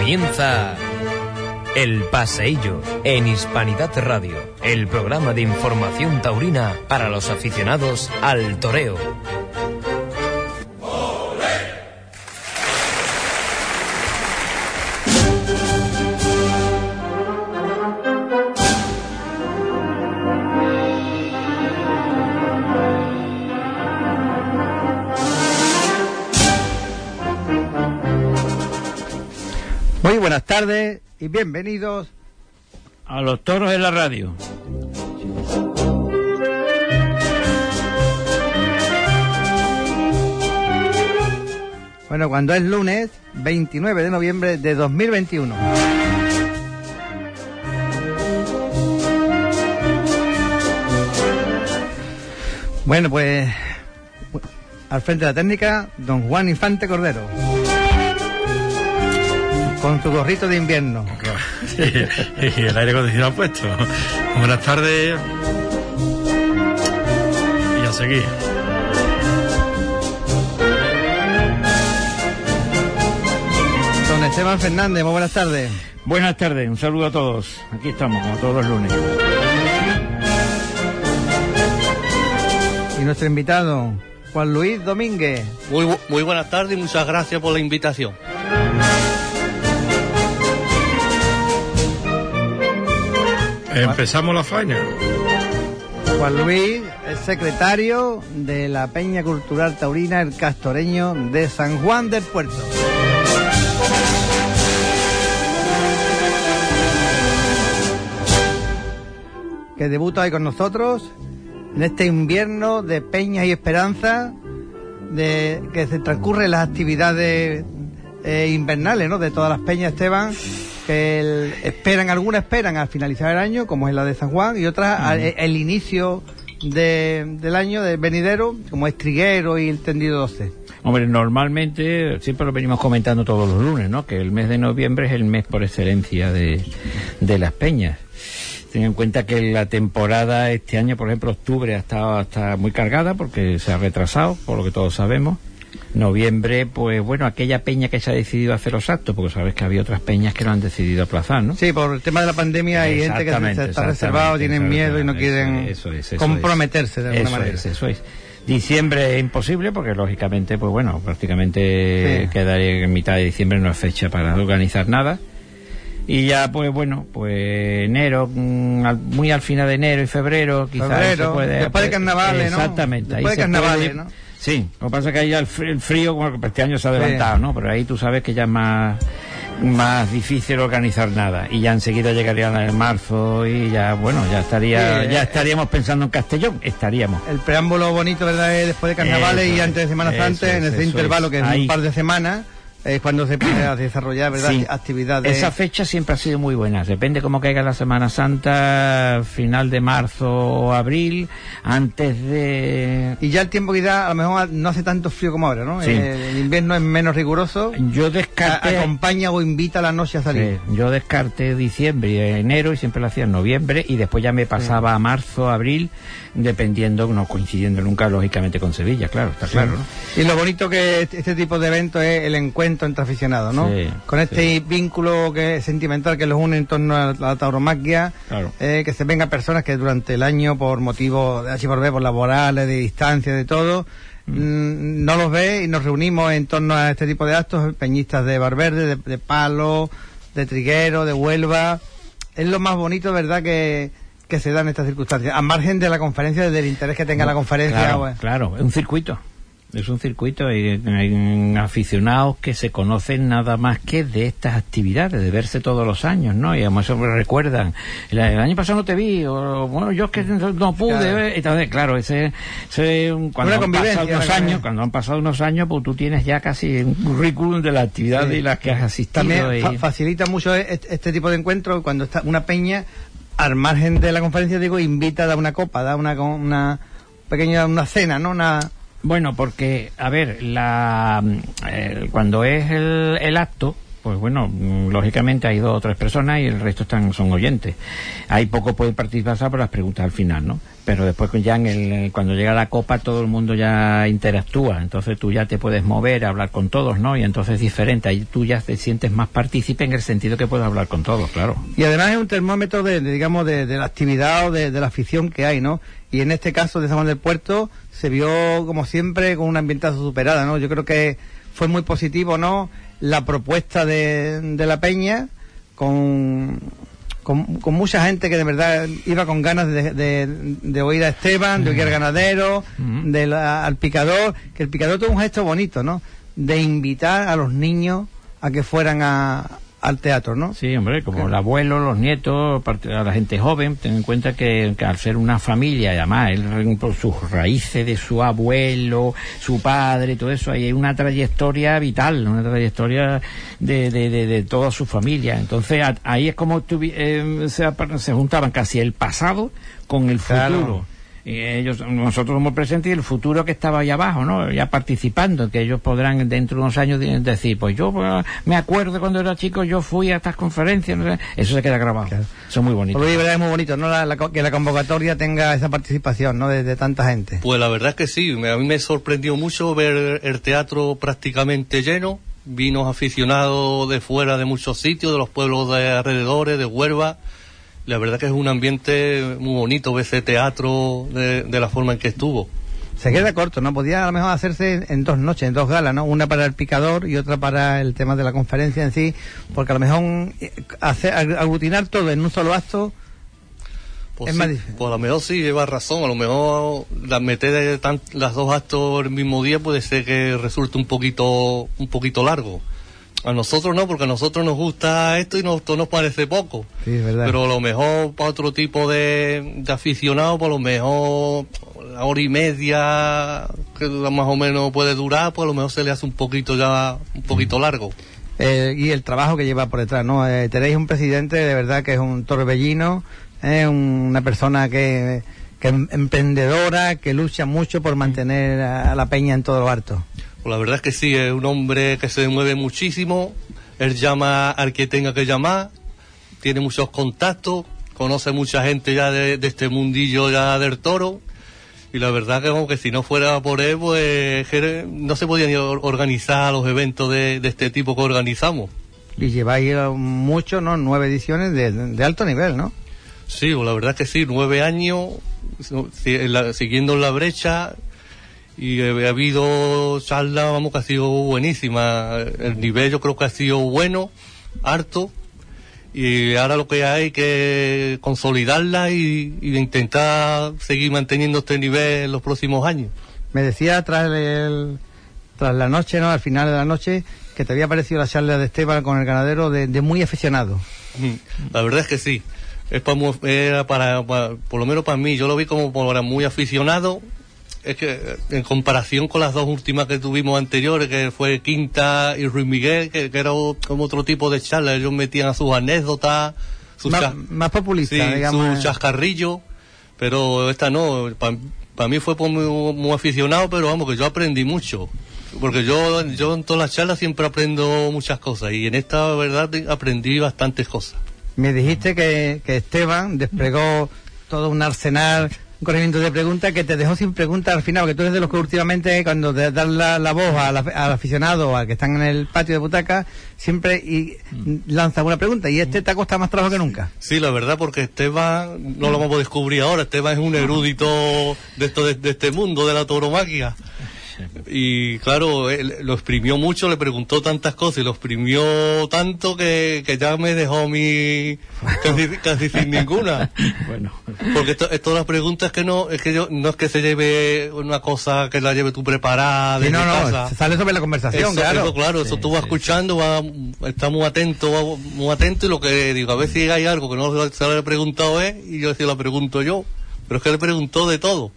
Comienza El Paseillo en Hispanidad Radio, el programa de información taurina para los aficionados al toreo. Muy buenas tardes y bienvenidos a los toros de la radio. Bueno, cuando es lunes 29 de noviembre de 2021. Bueno, pues al frente de la técnica, don Juan Infante Cordero. Con tu gorrito de invierno. Sí, y el aire acondicionado puesto. Buenas tardes. Y a seguir. Don Esteban Fernández, muy buenas tardes. Buenas tardes, un saludo a todos. Aquí estamos, como todos los lunes. Y nuestro invitado, Juan Luis Domínguez. Muy buenas tardes y muchas gracias por la invitación. Empezamos la faena. Juan Luis es secretario de la Peña Cultural Taurina El Castoreño de San Juan del Puerto. Que debuta hoy con nosotros en este invierno de peñas y esperanza, de que se transcurren las actividades invernales, ¿no?, de todas las peñas, Esteban, que algunas esperan al finalizar el año, como es la de San Juan, y otras el inicio del año de venidero, como es Triguero y el Tendido 12. Hombre, normalmente, siempre lo venimos comentando todos los lunes, ¿no?, que el mes de noviembre es el mes por excelencia de las peñas. Ten en cuenta que la temporada este año, por ejemplo, octubre ha estado muy cargada porque se ha retrasado, por lo que todos sabemos. Noviembre, pues bueno, aquella peña que se ha decidido hacer los actos, porque sabes que había otras peñas que lo han decidido aplazar, ¿no? Sí, por el tema de la pandemia hay gente que se está reservado, tienen miedo y no quieren comprometerse de alguna manera. Eso es. Diciembre es imposible porque lógicamente, pues bueno, prácticamente quedaría en mitad de diciembre, no es fecha para organizar nada. Y ya, pues bueno, pues enero, muy al final de enero y febrero, quizás se puede... Después de carnavales, ¿no? Exactamente. Después de carnavales, ¿no? Sí, lo que pasa es que ahí ya el frío, bueno, este año se ha adelantado, ¿no? Pero ahí tú sabes que ya es más difícil organizar nada. Y ya enseguida llegaría el marzo y ya, bueno, ya estaríamos pensando en Castellón, estaríamos. El preámbulo bonito, ¿verdad?, es después de carnavales y antes de Semana Santa, en ese intervalo que es un par de semanas. Es cuando se puede desarrollar, ¿verdad?, actividades. Esa fecha siempre ha sido muy buena. Depende cómo caiga la Semana Santa, final de marzo o abril, antes de... Y ya el tiempo que da, a lo mejor no hace tanto frío como ahora, ¿no? Sí. El invierno es menos riguroso. Yo descarté... Acompaña o invita a la noche a salir. Sí, yo descarté diciembre y enero y siempre lo hacía en noviembre y después ya me pasaba a marzo, abril, dependiendo, no coincidiendo nunca, lógicamente, con Sevilla, claro, está claro, ¿no? Y lo bonito que este tipo de eventos es el encuentro entre aficionados, ¿no? Sí, con este vínculo sentimental que los une en torno a la tauromaquia, claro. Que se vengan personas que durante el año, por motivos de por laborales, de distancia, de todo, no los ve, y nos reunimos en torno a este tipo de actos, peñistas de Valverde, de Palo, de Triguero, de Huelva. Es lo más bonito, ¿verdad?, que se dan estas circunstancias, a margen de la conferencia, del interés que tenga la conferencia. Claro, es un circuito. Es un circuito y hay aficionados que se conocen nada más que de estas actividades, de verse todos los años, ¿no? Y además me recuerdan, el año pasado no te vi, o bueno, yo es que no pude ver. Entonces, claro, cuando han pasado unos años, pues tú tienes ya casi un currículum de las actividades y las que has asistido. También facilita mucho este tipo de encuentros cuando está una peña, al margen de la conferencia, invita a dar una copa, da una pequeña cena, ¿no? Bueno, porque, a ver, cuando es el acto, pues bueno, lógicamente hay 2 o 3 personas y el resto son oyentes. Hay poco pueden participar por las preguntas al final, ¿no? Pero después ya cuando llega la copa todo el mundo ya interactúa, entonces tú ya te puedes mover, hablar con todos, ¿no? Y entonces es diferente, ahí tú ya te sientes más partícipe en el sentido que puedes hablar con todos, claro. Y además es un termómetro de la actividad o de la afición que hay, ¿no? Y en este caso de San Juan del Puerto se vio, como siempre, con un ambientazo superada, ¿no? Yo creo que fue muy positivo, ¿no? La propuesta de la peña con mucha gente que de verdad iba con ganas de oír a Esteban, de oír al ganadero, al picador, que el picador tuvo un gesto bonito, ¿no? De invitar a los niños a que fueran al teatro, ¿no? Sí, hombre, como el abuelo, los nietos, a la gente joven, ten en cuenta que al ser una familia, y además él por sus raíces de su abuelo, su padre, todo eso, hay una trayectoria vital, una trayectoria de toda su familia. Entonces ahí es como se juntaban casi el pasado con el futuro. Claro. Nosotros somos presentes y el futuro que estaba ahí abajo, ¿no? Ya participando, que ellos podrán dentro de unos años decir, pues yo me acuerdo cuando era chico, yo fui a estas conferencias, ¿no? Eso se queda grabado. Claro. Eso es muy bonito. Pues es muy bonito, ¿no? Que la convocatoria tenga esa participación, ¿no? De tanta gente. Pues la verdad es que sí, a mí me sorprendió mucho ver el teatro prácticamente lleno, vinos aficionados de fuera de muchos sitios, de los pueblos de alrededores, de Huelva. La verdad que es un ambiente muy bonito ver ese teatro de la forma en que estuvo. Se queda corto, ¿no? Podía a lo mejor hacerse en 2 noches, en 2 galas, ¿no? Una para el picador y otra para el tema de la conferencia en sí, porque a lo mejor aglutinar todo en un solo acto pues es sí, más difícil. Pues a lo mejor sí lleva razón, a lo mejor meter las 2 actos el mismo día puede ser que resulte un poquito largo. A nosotros no, porque a nosotros nos gusta esto y esto nos parece poco. Sí, es verdad. Pero a lo mejor para otro tipo de aficionado, por lo mejor 1 hora y media, que más o menos puede durar, pues a lo mejor se le hace un poquito largo. Y el trabajo que lleva por detrás, ¿no? Tenéis un presidente de verdad que es un torbellino, una persona que emprendedora, que lucha mucho por mantener a la peña en todo lo alto. Pues la verdad es que sí, es un hombre que se mueve muchísimo, él llama al que tenga que llamar, tiene muchos contactos, conoce mucha gente ya de este mundillo ya del toro, y la verdad que como que si no fuera por él, pues no se podían ni organizar los eventos de este tipo que organizamos. Y lleváis mucho, ¿no? 9 ediciones de alto nivel, ¿no? Sí, pues la verdad que sí, 9 años siguiendo la brecha. Y ha habido charlas, vamos, que ha sido buenísima. El nivel yo creo que ha sido bueno, harto. Y ahora lo que hay que consolidarla y intentar seguir manteniendo este nivel en los próximos años. Me decía tras la noche, ¿no? Al final de la noche, que te había parecido la charla de Esteban con el ganadero de muy aficionado. La verdad es que sí. Para por lo menos para mí, yo lo vi como para muy aficionado. Es que en comparación con las 2 últimas que tuvimos anteriores, que fue Quinta y Ruiz Miguel, que era como otro tipo de charla, ellos metían a sus anécdotas, más populistas, sí, digamos. Sus chascarrillos, pero esta no, para mí fue muy aficionado, pero vamos, que yo aprendí mucho, porque yo en todas las charlas siempre aprendo muchas cosas, y en esta, verdad, aprendí bastantes cosas. Me dijiste que Esteban desplegó todo un arsenal, un corrimiento de preguntas que te dejó sin preguntas al final, porque tú eres de los que últimamente, cuando te das la voz al aficionado o al que están en el patio de butaca, siempre lanza una pregunta, y te ha costado más trabajo que nunca. Sí, la verdad, porque Esteban, no lo vamos a descubrir ahora, Esteban es un erudito de este mundo, de la tauromaquia. Y claro, él lo exprimió mucho, le preguntó tantas cosas y lo exprimió tanto que ya me dejó a mí casi sin ninguna. Bueno. Porque todas las preguntas no es que se lleve una cosa que la lleve tú preparada de casa. Sale sobre la conversación, claro. Eso tú vas escuchando, está muy atento y lo que digo, a ver si hay algo que no se le he preguntado y yo si lo pregunto yo. Pero es que le preguntó de todo.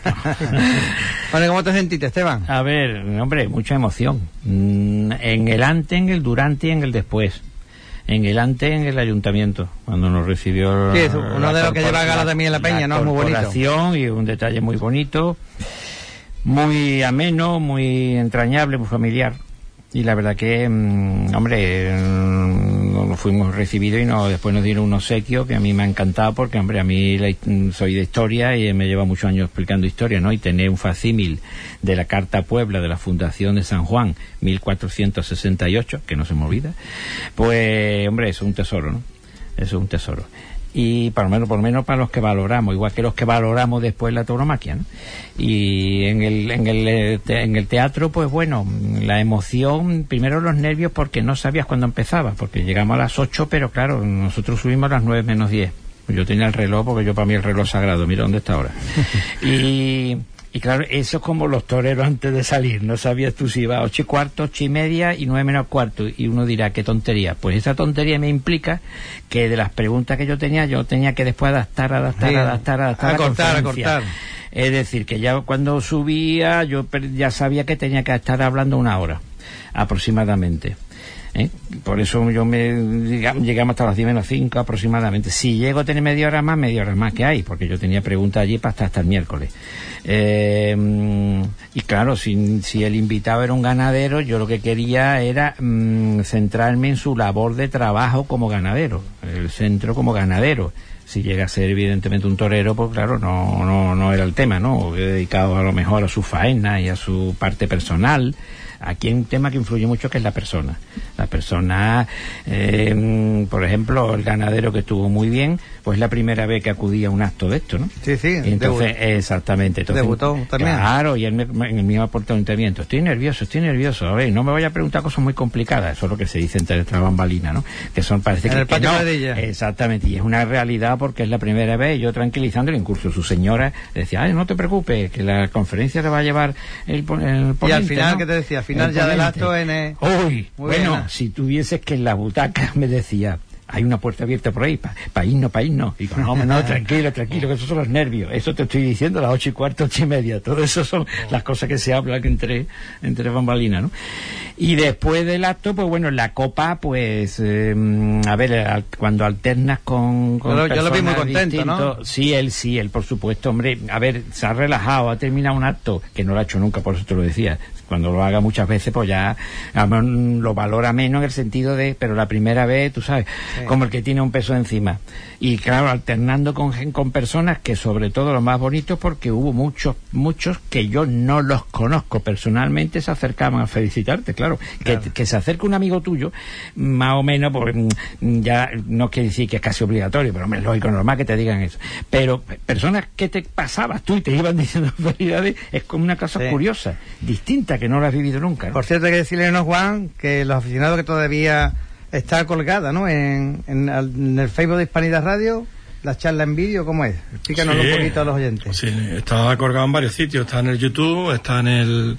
Bueno, ¿cómo te sentiste, Esteban? A ver, hombre, mucha emoción. En el antes, en el durante y en el después. En el antes, en el ayuntamiento, cuando nos recibió... Sí, es uno de los que lleva gala también en la peña, ¿no? Muy bonito. Y un detalle muy bonito, muy ameno, muy entrañable, muy familiar. Y la verdad que, nos fuimos recibidos y después nos dieron un obsequio que a mí me ha encantado, porque, hombre, a mí soy de historia y me lleva muchos años explicando historia, ¿no? Y tener un facsímil de la Carta a Puebla de la Fundación de San Juan, 1468, que no se me olvida, pues, hombre, eso es un tesoro, ¿no? Eso es un tesoro. Y por lo menos para los que valoramos, igual que los que valoramos después la tauromaquia, ¿no? Y en el teatro, pues bueno, la emoción, primero los nervios porque no sabías cuándo empezaba, porque llegamos a las 8, pero claro, nosotros subimos a las 9 menos 10. Yo tenía el reloj, porque para mí el reloj sagrado, mira dónde está ahora. Y claro, eso es como los toreros antes de salir, no sabías tú si iba a 8:15, 8:30 y 9 menos cuarto, y uno dirá, qué tontería. Pues esa tontería me implica que de las preguntas que yo tenía que después adaptar a cortar. Es decir, que ya cuando subía yo ya sabía que tenía que estar hablando 1 hora aproximadamente. Por eso llegamos hasta las 10 menos 5 aproximadamente. Si llego a tener media hora más que hay, porque yo tenía preguntas allí para hasta el miércoles. Y claro, si el invitado era un ganadero, yo lo que quería era centrarme en su labor de trabajo como ganadero, el centro como ganadero. Si llega a ser evidentemente un torero, pues claro, no era el tema, ¿no? Dedicado a lo mejor a su faena y a su parte personal. Aquí hay un tema que influye mucho, que es la persona. La persona, por ejemplo, el ganadero que estuvo muy bien, pues la primera vez que acudía a un acto de esto, ¿no? Sí, sí. Y entonces, exactamente. Entonces, debutó también. Claro, y él me ha aportado un intervento. Estoy nervioso. A ver, no me vaya a preguntar cosas muy complicadas. Eso es lo que se dice entre la bambalina, ¿no? Que son, parece en que, el patio que no. de ella. Exactamente, y es una realidad porque es la primera vez, yo tranquilizándole, incluso su señora decía, ay, no te preocupes, que la conferencia te va a llevar el ponente, y al final, ¿no? ¿qué te decía? Al final ya del acto en el... Uy, bueno, bien. Si tuvieses que en la butaca me decía, hay una puerta abierta por ahí, para irnos. Y digo, no, tranquilo, que esos son los nervios. Eso te estoy diciendo, las 8:15, 8:30. Todo eso son las cosas que se hablan entre bambalinas, ¿no? Y después del acto, pues bueno, la copa, pues, a ver, cuando alternas con yo lo vi muy contento, ¿no? Sí, él, por supuesto, hombre, a ver, se ha relajado, ha terminado un acto, que no lo ha hecho nunca, por eso te lo decía. Cuando lo haga muchas veces, pues ya lo valora menos en el sentido de, pero la primera vez, tú sabes, sí, como el que tiene un peso encima. Y claro, alternando con personas que, sobre todo, lo más bonito, porque hubo muchos que yo no los conozco personalmente, se acercaban a felicitarte, claro. Que se acerque un amigo tuyo, más o menos, pues ya no quiere decir que es casi obligatorio, pero hombre, es lógico, normal que te digan eso. Pero personas que te pasabas tú y te iban diciendo felicidades, es como una cosa curiosa, distinta, que no lo has vivido nunca, ¿no? Por cierto, hay que decirle a Juan que los aficionados, que todavía está colgada, ¿no? En el Facebook de Hispanidad Radio, la charla en vídeo, ¿cómo es? Explícanos un poquito a los oyentes. Sí, está colgado en varios sitios, está en el YouTube, está en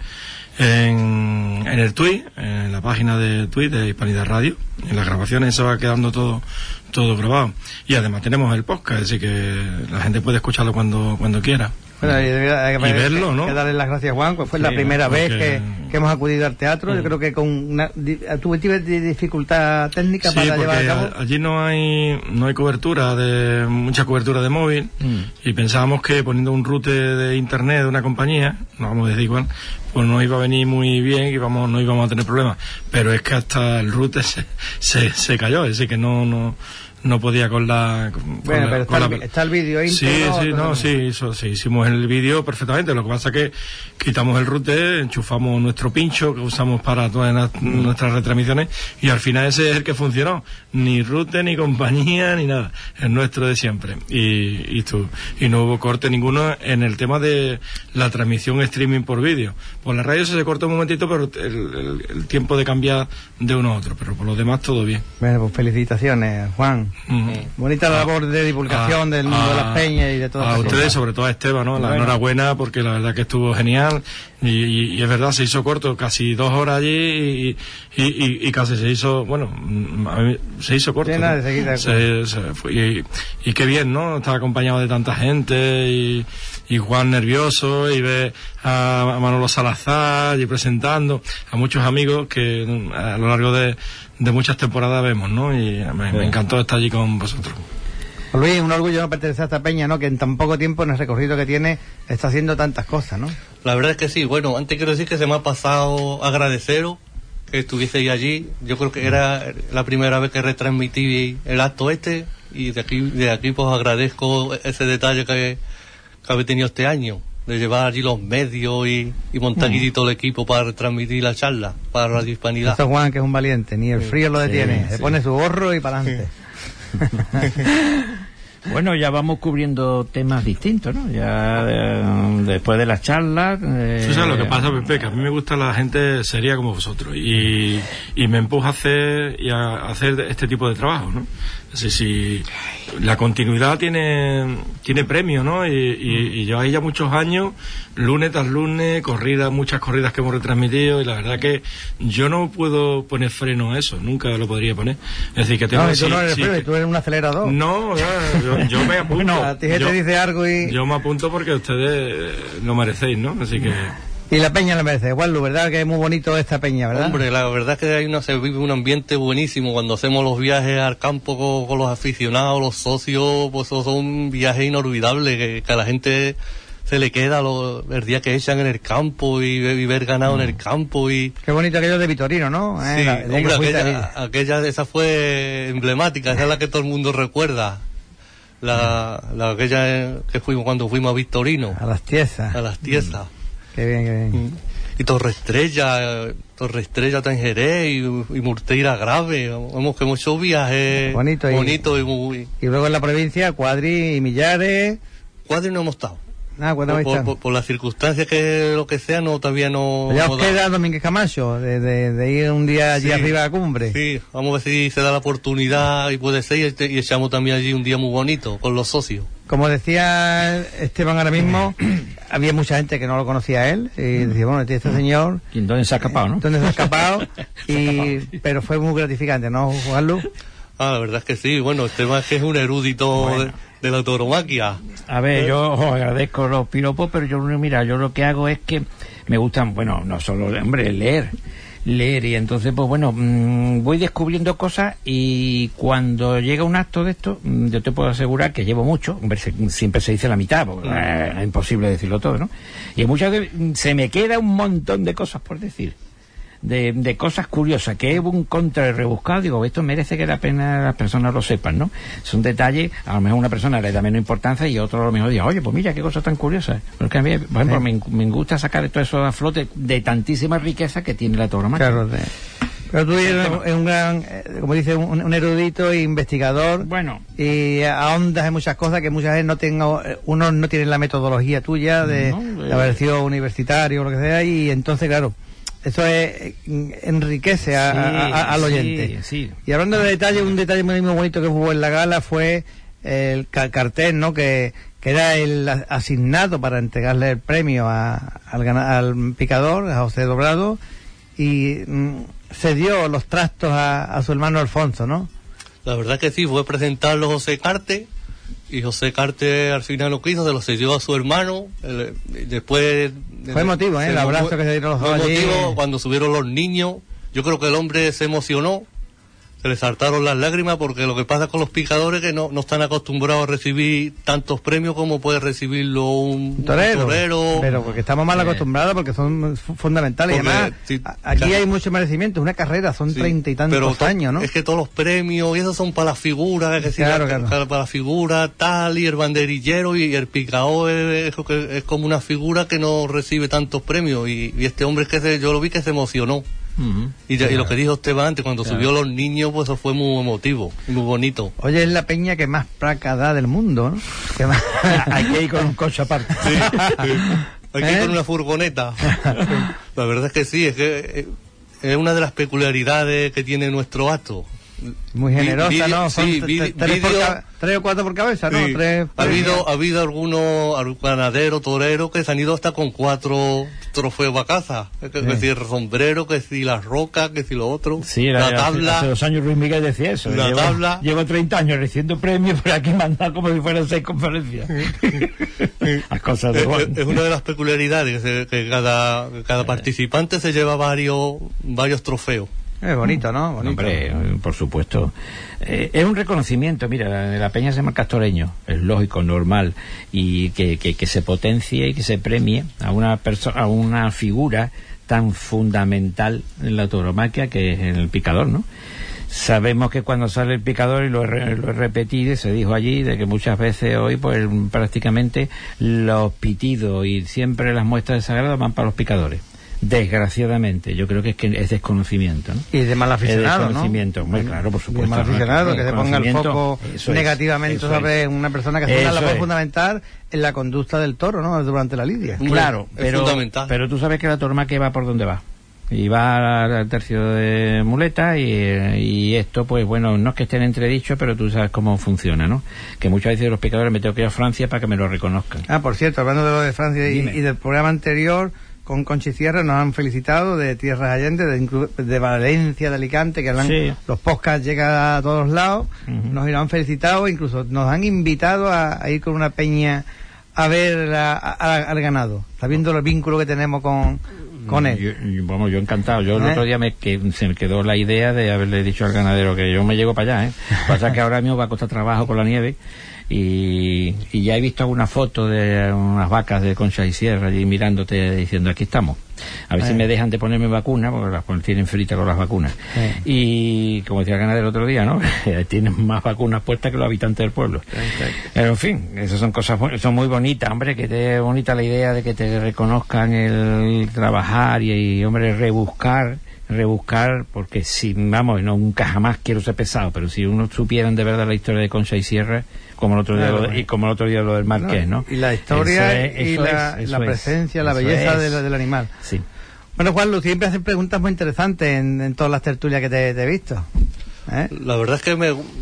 el tweet, en la página de tweet de Hispanidad Radio. En las grabaciones se va quedando todo grabado. Y además tenemos el podcast, así que la gente puede escucharlo cuando quiera. Bueno, y verlo, ¿no? Hay que darle las gracias, Juan, pues fue la primera vez que hemos acudido al teatro. Yo creo que con una dificultad técnica para llevar a cabo. Allí no hay mucha cobertura de móvil, y pensábamos que poniendo un route de internet de una compañía, no vamos a decir igual, pues no iba a venir muy bien y no íbamos a tener problemas. Pero es que hasta el route se cayó, es decir, que no podía está el vídeo ahí. Sí, hicimos el vídeo perfectamente. Lo que pasa es que quitamos el router, enchufamos nuestro pincho que usamos para todas nuestras retransmisiones, y al final ese es el que funcionó. Ni router, ni compañía, ni nada. Es nuestro de siempre. Y no hubo corte ninguno en el tema de la transmisión streaming por vídeo. Por la radio se cortó un momentito, pero el tiempo de cambiar de uno a otro. Pero por lo demás todo bien. Bueno, pues felicitaciones, Juan. Bonita la labor de divulgación del mundo de las peñas y de todo. A ustedes, sobre todo a Esteban, ¿no? La enhorabuena, porque la verdad que estuvo genial, y es verdad, se hizo corto, casi 2 horas allí, y casi se hizo, bueno, se hizo corto, ¿no? Se fue, y qué bien, ¿no? Estaba acompañado de tanta gente, y Juan nervioso, y ve a Manolo Salazar y presentando a muchos amigos que a lo largo de muchas temporadas vemos, ¿no? Y me encantó estar allí con vosotros. Luis, un orgullo no pertenecer a esta peña, ¿no? Que en tan poco tiempo, en el recorrido que tiene, está haciendo tantas cosas, ¿no? La verdad es que sí. Bueno, antes quiero decir que se me ha pasado agradeceros que estuvieseis allí. Yo creo que era la primera vez que retransmití el acto y de aquí pues agradezco ese detalle que habéis tenido este año, de llevar allí los medios y montar allí todo el equipo para retransmitir la charla para Radio Hispanidad. Esto Juan, que es un valiente, ni el frío lo detiene, se pone su gorro y para adelante. Bueno, ya vamos cubriendo temas distintos, ¿no? Ya después de las charlas... ¿Tú sabes lo que pasa, Pepe? Que a mí me gusta la gente seria como vosotros y me empuja a hacer este tipo de trabajo, ¿no? Así, si la continuidad tiene premio, ¿no? Y yo ahí ya muchos años, lunes tras lunes, muchas corridas que hemos retransmitido, y la verdad que yo no puedo poner freno a eso, nunca lo podría poner. Es decir, que tengo tú no eres freno, tú eres un acelerador. No, yo me apunto. Bueno, a ti te dice algo y... Yo me apunto porque ustedes lo merecéis, ¿no? Así que... Y la peña lo merece, Juanlu, ¿verdad? Que es muy bonito esta peña, ¿verdad? Hombre, la verdad es que se vive un ambiente buenísimo cuando hacemos los viajes al campo con los aficionados, los socios, pues son viajes inolvidables que a la gente se le queda el día que echan en el campo y ver ganado en el campo y... Qué bonito aquello de Vitorino, ¿no? Sí, aquella esa fue emblemática, esa es la que todo el mundo recuerda. Aquella que fuimos cuando fuimos a Vitorino. A las Tiesas. Qué bien, qué bien. Y Torre Estrella Tangeré y Murteira Grave, vamos, que muchos viajes bonito y muy... Y luego en la provincia, Cuadri y Millares. Cuadri no hemos estado. Por las circunstancias que lo que sea, todavía no... Ya os queda Domínguez Camacho, de ir un día allí arriba a la cumbre. Sí, vamos a ver si se da la oportunidad y puede ser, y echamos también allí un día muy bonito con los socios. Como decía Esteban ahora mismo, había mucha gente que no lo conocía a él, y decía, bueno, este señor... ¿Y dónde se ha escapado, no? ¿Dónde se ha escapado? Pero fue muy gratificante, ¿no, Juanlu? La verdad es que sí, bueno, Esteban es que es un erudito de la tauromaquia. A ver, yo os agradezco los piropos, pero yo lo que hago es que me gustan, bueno, no solo, hombre, leer, y entonces, pues bueno, voy descubriendo cosas, y cuando llega un acto de esto, yo te puedo asegurar que llevo mucho, hombre, siempre se dice la mitad, porque es imposible decirlo todo, ¿no? Y muchas veces se me queda un montón de cosas por decir. De cosas curiosas, que es un contra rebuscado, digo, esto merece que la pena las personas lo sepan, ¿no? Son detalles, a lo mejor una persona le da menos importancia y otro a lo mejor dice, oye, pues mira, qué cosas tan curiosas. Porque a mí, por ejemplo, me gusta sacar todo eso a flote de tantísima riqueza que tiene la tauromaquia. Claro, pero tú eres un gran, como dice, un erudito e investigador. Bueno. Y ahondas en muchas cosas que muchas veces uno no tiene la metodología tuya de la versión universitaria o lo que sea, y entonces, claro, eso enriquece al oyente. Sí. Y hablando de detalle, un detalle muy bonito que hubo en la gala fue el cartel, ¿no? Que era el asignado para entregarle el premio al picador, a José Dobrado, y se dio los trastos a su hermano Alfonso, ¿no? La verdad que sí, fue presentarlo José Carte, y José Carte al final lo que hizo, se lo cedió a su hermano. Después fue emotivo, el abrazo que se dieron los dos allí. Fue emotivo cuando subieron los niños. Yo creo que el hombre se emocionó, se le saltaron las lágrimas, porque lo que pasa con los picadores es que no están acostumbrados a recibir tantos premios como puede recibirlo un torero. Pero porque estamos mal acostumbrados, porque son fundamentales. Porque, y además, aquí hay mucho merecimiento, una carrera, son 30 y tantos años, ¿no? Es que todos los premios, y esos son para las figuras, para la figura tal, y el banderillero, y el picador es como una figura que no recibe tantos premios, y este hombre es que yo lo vi que se emocionó. Y lo que dijo Esteban antes, cuando subió los niños, pues eso fue muy emotivo, muy bonito. Oye, es la peña que más placa da del mundo, ¿no? Hay que ir con un coche aparte. Sí. Hay que ir con una furgoneta. La verdad es que sí, es que es una de las peculiaridades que tiene nuestro acto. Muy generosa, ¿no? Son tres o cuatro por cabeza, ¿no? Sí. Ha habido algunos ganaderos, toreros, que se han ido hasta con 4 trofeos a casa. Que si el sombrero, que si la roca, que si lo otro. Sí, la tabla. Hace 2 años Luis Miguel decía eso. Llevo 30 años recibiendo premios, pero aquí mandado como si fueran 6 conferencias. Las cosas de Juan. Es una de las peculiaridades, que cada participante se lleva varios trofeos. Es bonito, ¿no? Bonito. Hombre, por supuesto. Es un reconocimiento, mira, la peña se llama Castoreño, es lógico, normal, y que se potencie y que se premie a una figura tan fundamental en la tauromaquia, que es el picador, ¿no? Sabemos que cuando sale el picador, y lo he repetido y se dijo allí, de que muchas veces hoy pues prácticamente los pitidos y siempre las muestras de sagrado van para los picadores. Desgraciadamente, yo creo que es desconocimiento, ¿no? Y de mal aficionado, es desconocimiento, ¿no? muy claro, por supuesto. De mal aficionado, ¿no? que se ponga el foco negativamente eso sobre una persona que hace una labor fundamental en la conducta del toro, ¿no? Durante la lidia. Claro, pero tú sabes que la tauromaquia va por donde va. Y va al tercio de muleta y esto, pues bueno, no es que estén entredichos, pero tú sabes cómo funciona, ¿no? Que muchas veces los picadores me tengo que ir a Francia para que me lo reconozcan. Ah, por cierto, hablando de lo de Francia y del programa anterior, con Conchi Sierra nos han felicitado de Tierras Allende, de Valencia, de Alicante, que los podcasts llegan a todos lados, nos han felicitado, incluso nos han invitado a ir con una peña a ver al ganado, sabiendo el vínculo que tenemos con él. Yo encantado. Yo el otro día se me quedó la idea de haberle dicho al ganadero que yo me llego para allá, Pasa que ahora mismo va a costar trabajo con la nieve y ya he visto alguna foto de unas vacas de Concha y Sierra allí mirándote diciendo aquí estamos. A ver si me dejan de ponerme vacuna, porque las tienen fritas con las vacunas. Y como decía el ganadero el otro día, ¿no? Tienen más vacunas puestas que los habitantes del pueblo. Pero en fin, esas son cosas son muy bonitas, hombre, que te bonita la idea de que te reconozcan el trabajar y hombre, rebuscar, porque si, vamos, nunca jamás quiero ser pesado, pero si uno supieran de verdad la historia de Concha y Sierra, como el otro día lo del Marqués, ¿no? Y la historia y la presencia, la belleza del animal. Sí. Bueno, Juanlu, siempre hacen preguntas muy interesantes en todas las tertulias que te he visto. La verdad es que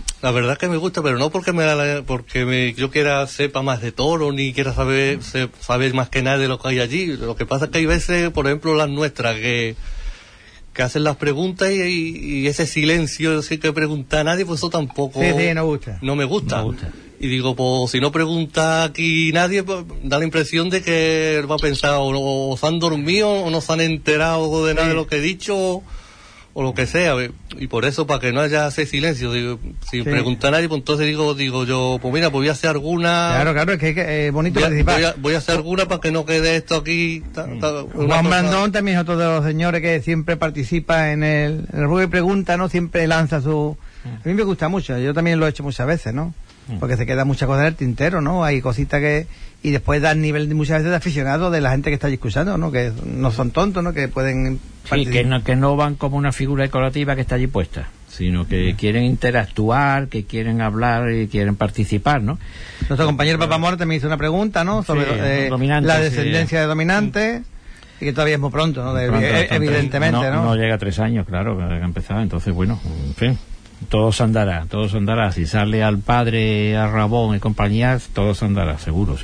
me gusta, pero no porque yo quiera sepa más de toro ni quiera saber más que nada de lo que hay allí. Lo que pasa es que hay veces, por ejemplo, las nuestras que hacen las preguntas y ese silencio sin que pregunta a nadie, pues eso tampoco no me gusta. Y digo, pues si no pregunta aquí nadie, pues da la impresión de que va a pensar o se han dormido o no se han enterado de nada de lo que he dicho o lo que sea. Y por eso, para que no haya ese silencio, digo, si pregunta a nadie, pues entonces digo yo, pues mira, pues voy a hacer alguna... Claro, es que es bonito participar. Voy a hacer alguna para que no quede esto aquí... Juan Brandón también es otro de los señores que siempre participa en el juego de preguntas, ¿no? Siempre lanza su... A mí me gusta mucho, yo también lo he hecho muchas veces, ¿no? Porque se queda muchas cosas en el tintero, ¿no? Hay cositas que... Y después da nivel muchas veces de aficionado de la gente que está allí escuchando, ¿no? Que no son tontos, ¿no? Que pueden... Sí, que no van como una figura decorativa que está allí puesta, sino que quieren interactuar, que quieren hablar y quieren participar, ¿no? Nuestro compañero Papamor también hizo una pregunta, ¿no? Sobre la descendencia de dominantes, y que todavía es muy pronto, ¿no? Evidentemente, ¿no? No llega a 3 años, claro, que ha empezado, entonces, bueno, en fin... Todo se andará. Si sale al padre, a Rabón y compañía, todo se andará, seguro.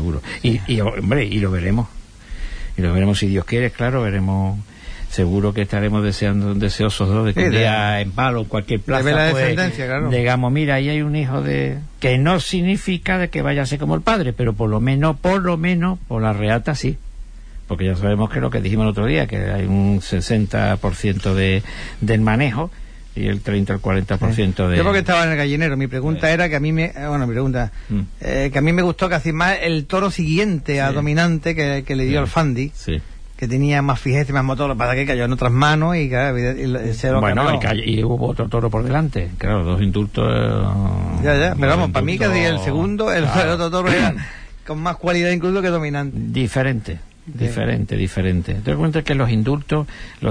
Y hombre, y lo veremos. Si Dios quiere, claro, veremos. Seguro que estaremos deseosos, ¿no? De que un día en Palo, cualquier plaza, claro. Digamos, mira, ahí hay un hijo de... Que no significa de que vaya a ser como el padre, pero por lo menos, por la reata sí. Porque ya sabemos que lo que dijimos el otro día, que hay un 60% del manejo, y el 30 al 40% de... Yo porque estaba en el gallinero, mi pregunta era que a mí me... que a mí me gustó casi más el toro siguiente a dominante que le dio al Fandi, que tenía más fijeza y más motor, para que cayó en otras manos y claro, y hubo otro toro por delante, claro, 2 indultos... pero vamos, para mí casi el segundo, el otro toro era con más cualidad incluso que dominante. Diferente. Te das cuenta que los indultos,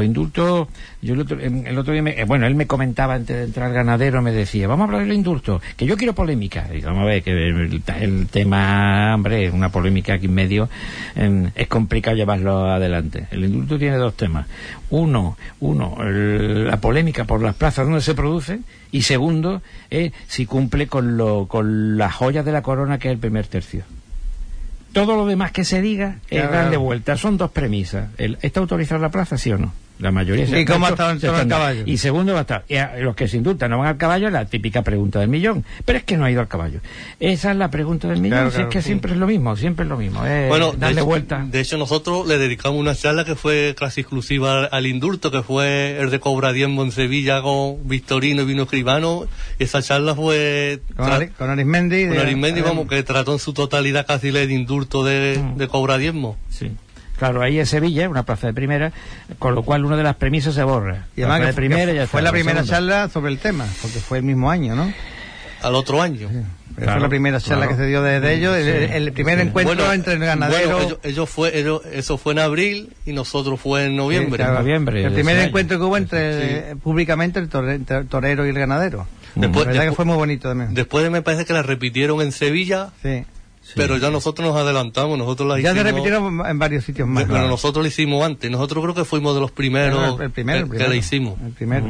yo el otro día, él me comentaba antes de entrar al ganadero, me decía, vamos a hablar del indulto, que yo quiero polémica. Y vamos a ver, que el tema, hombre, una polémica aquí en medio, es complicado llevarlo adelante. El indulto tiene 2 temas. Uno, la polémica por las plazas donde se produce, y segundo, si cumple con las joyas de la corona, que es el primer tercio. Todo lo demás que se diga es darle vuelta. Son 2 premisas. ¿Está autorizada la plaza, sí o no? La mayoría ¿Y cómo ha estado el caballo? Y segundo va a estar. Los que se indultan no van al caballo, es la típica pregunta del millón. Pero es que no ha ido al caballo. Esa es la pregunta del millón. Es que siempre es lo mismo. Bueno, darle vuelta. De hecho, nosotros le dedicamos una charla que fue casi exclusiva al indulto, que fue el de Cobradiembo en Sevilla con Victorino y Vino Escribano. Esa charla fue... Con Arismendi. Vamos, que trató en su totalidad casi el indulto de Cobradiembo. Sí. Claro, ahí es Sevilla, una plaza de primera, con lo cual una de las premisas se borra. Y además de primera ya fue está, la primera segunda. charla sobre el tema, porque fue el mismo año, ¿no? Al otro año. Fue la primera charla que se dio desde ellos, el primer encuentro Bueno, entre el ganadero. Bueno, eso fue en abril y nosotros fue en noviembre. Sí, claro. Noviembre El de primer ese encuentro año. que hubo entre públicamente entre el torero y el ganadero. La verdad que fue muy bonito también. Después me parece que la repitieron en Sevilla, Sí. pero ya nosotros nos adelantamos, nosotros la Ya hicimos. se repitieron en varios sitios más. Pero nosotros lo hicimos antes, nosotros creo que fuimos de los primeros El primero. que la hicimos. El primero.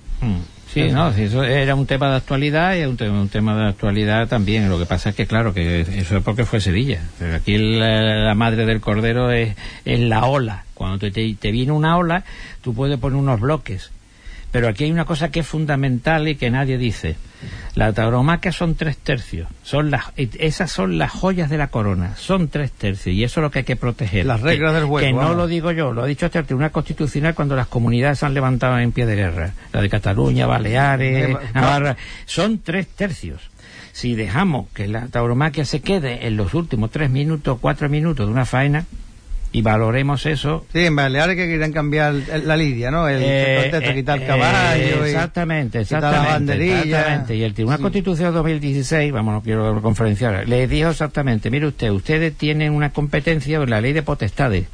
Sí, no, sí, eso era un tema de actualidad y un tema de actualidad también. Lo que pasa es que, claro, que eso es porque fue Sevilla. Pero aquí la madre del cordero es la ola. Cuando te viene una ola, tú puedes poner unos bloques. Pero aquí hay una cosa que es fundamental y que nadie dice. La tauromaquia son 3/3. Esas son las joyas de la corona. Son 3/3 y eso es lo que hay que proteger. Las reglas del juego. Que no vamos. lo digo yo, lo ha dicho este Tribunal Constitucional cuando las comunidades se han levantado en pie de guerra. La de Cataluña, Baleares, Navarra. Son 3/3. Si dejamos que la tauromaquia se quede en los últimos 3 minutos, 4 minutos de una faena y valoremos eso. Sí, en Baleares que querían cambiar la lidia, ¿no? Quitar el caballo. Exactamente. quitar la banderilla. Exactamente. Y el Tribunal Constitucional 2016, vamos, no quiero conferenciar, le dijo exactamente, mire ustedes tienen una competencia en la ley de potestades.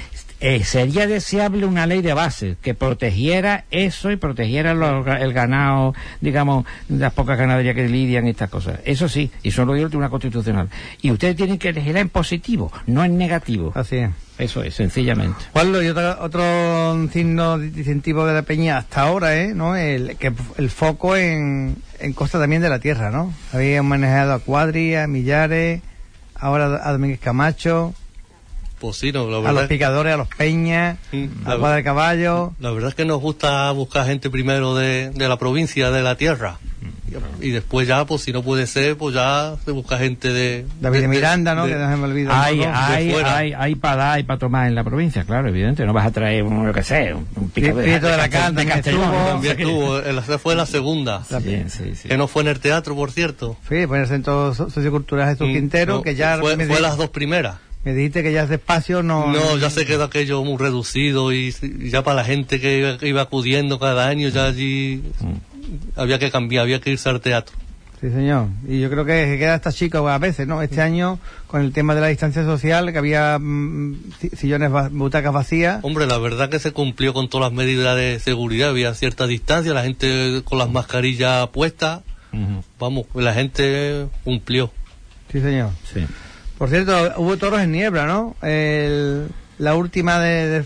Sería deseable una ley de base que protegiera eso y protegiera el ganado, digamos, las pocas ganaderías que lidian estas cosas. Eso sí, y eso lo dio el Tribunal Constitucional. Y ustedes tienen que elegir en positivo, no en negativo. Así es. Eso es, sencillamente. Juanlo, y otro signo distintivo de la Peña hasta ahora, ¿no? El foco en Costa también de la Tierra, ¿no? Había manejado a Cuadri, a Millares, ahora a Domínguez Camacho. Pues sí, no, la A verdad, los picadores, a los Peñas, a Cuadra de Caballo. la verdad es que nos gusta buscar gente primero de la provincia, de la tierra. Y después ya, pues si no puede ser, pues ya se busca gente de... David de Miranda, ¿no? Que no se me olvida. Hay para tomar en la provincia, claro, evidente. No vas a traer, yo qué sé, un picador Prieto de la Canta, de Castellón. También estuvo, esa fue la segunda. Sí. Que no fue en el teatro, por cierto. Sí, pues en el Centro Sociocultural Jesús Quintero, No, que ya fue me las dos primeras. me dijiste que ya ese espacio no... No, ya se quedó aquello muy reducido y ya para la gente que iba acudiendo cada año, ya allí había que cambiar, había que irse al teatro. Sí, señor. Y yo creo que queda hasta chico a veces, ¿no? Este año, con el tema de la distancia social, que había sillones, butacas vacías. Hombre, la verdad que se cumplió con todas las medidas de seguridad, había cierta distancia, la gente con las mascarillas puestas, vamos, la gente cumplió. Sí, señor. Sí. Por cierto, hubo toros en Niebla, ¿no? La última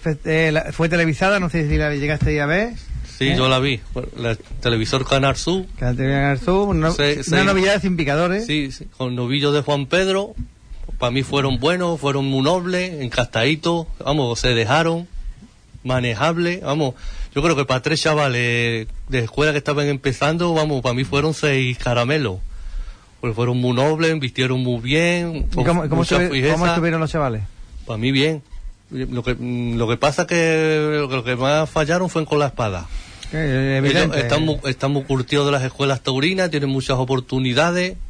fue televisada, no sé si la llegaste a ver. Sí, yo la vi, el televisor Canal Sur. Que la TV Canal Sur, una novedad sin picadores. Sí, con novillos de Juan Pedro, para mí fueron buenos, fueron muy nobles, encastaditos, vamos, se dejaron, manejables, vamos, yo creo que para 3 chavales de escuela que estaban empezando, vamos, para mí fueron 6 caramelos, porque fueron muy nobles, vistieron muy bien. ¿Y cómo estuvieron los chavales? Para mí bien. Lo que pasa que lo que más fallaron fue con la espada. Ellos están muy curtidos de las escuelas taurinas, tienen muchas oportunidades.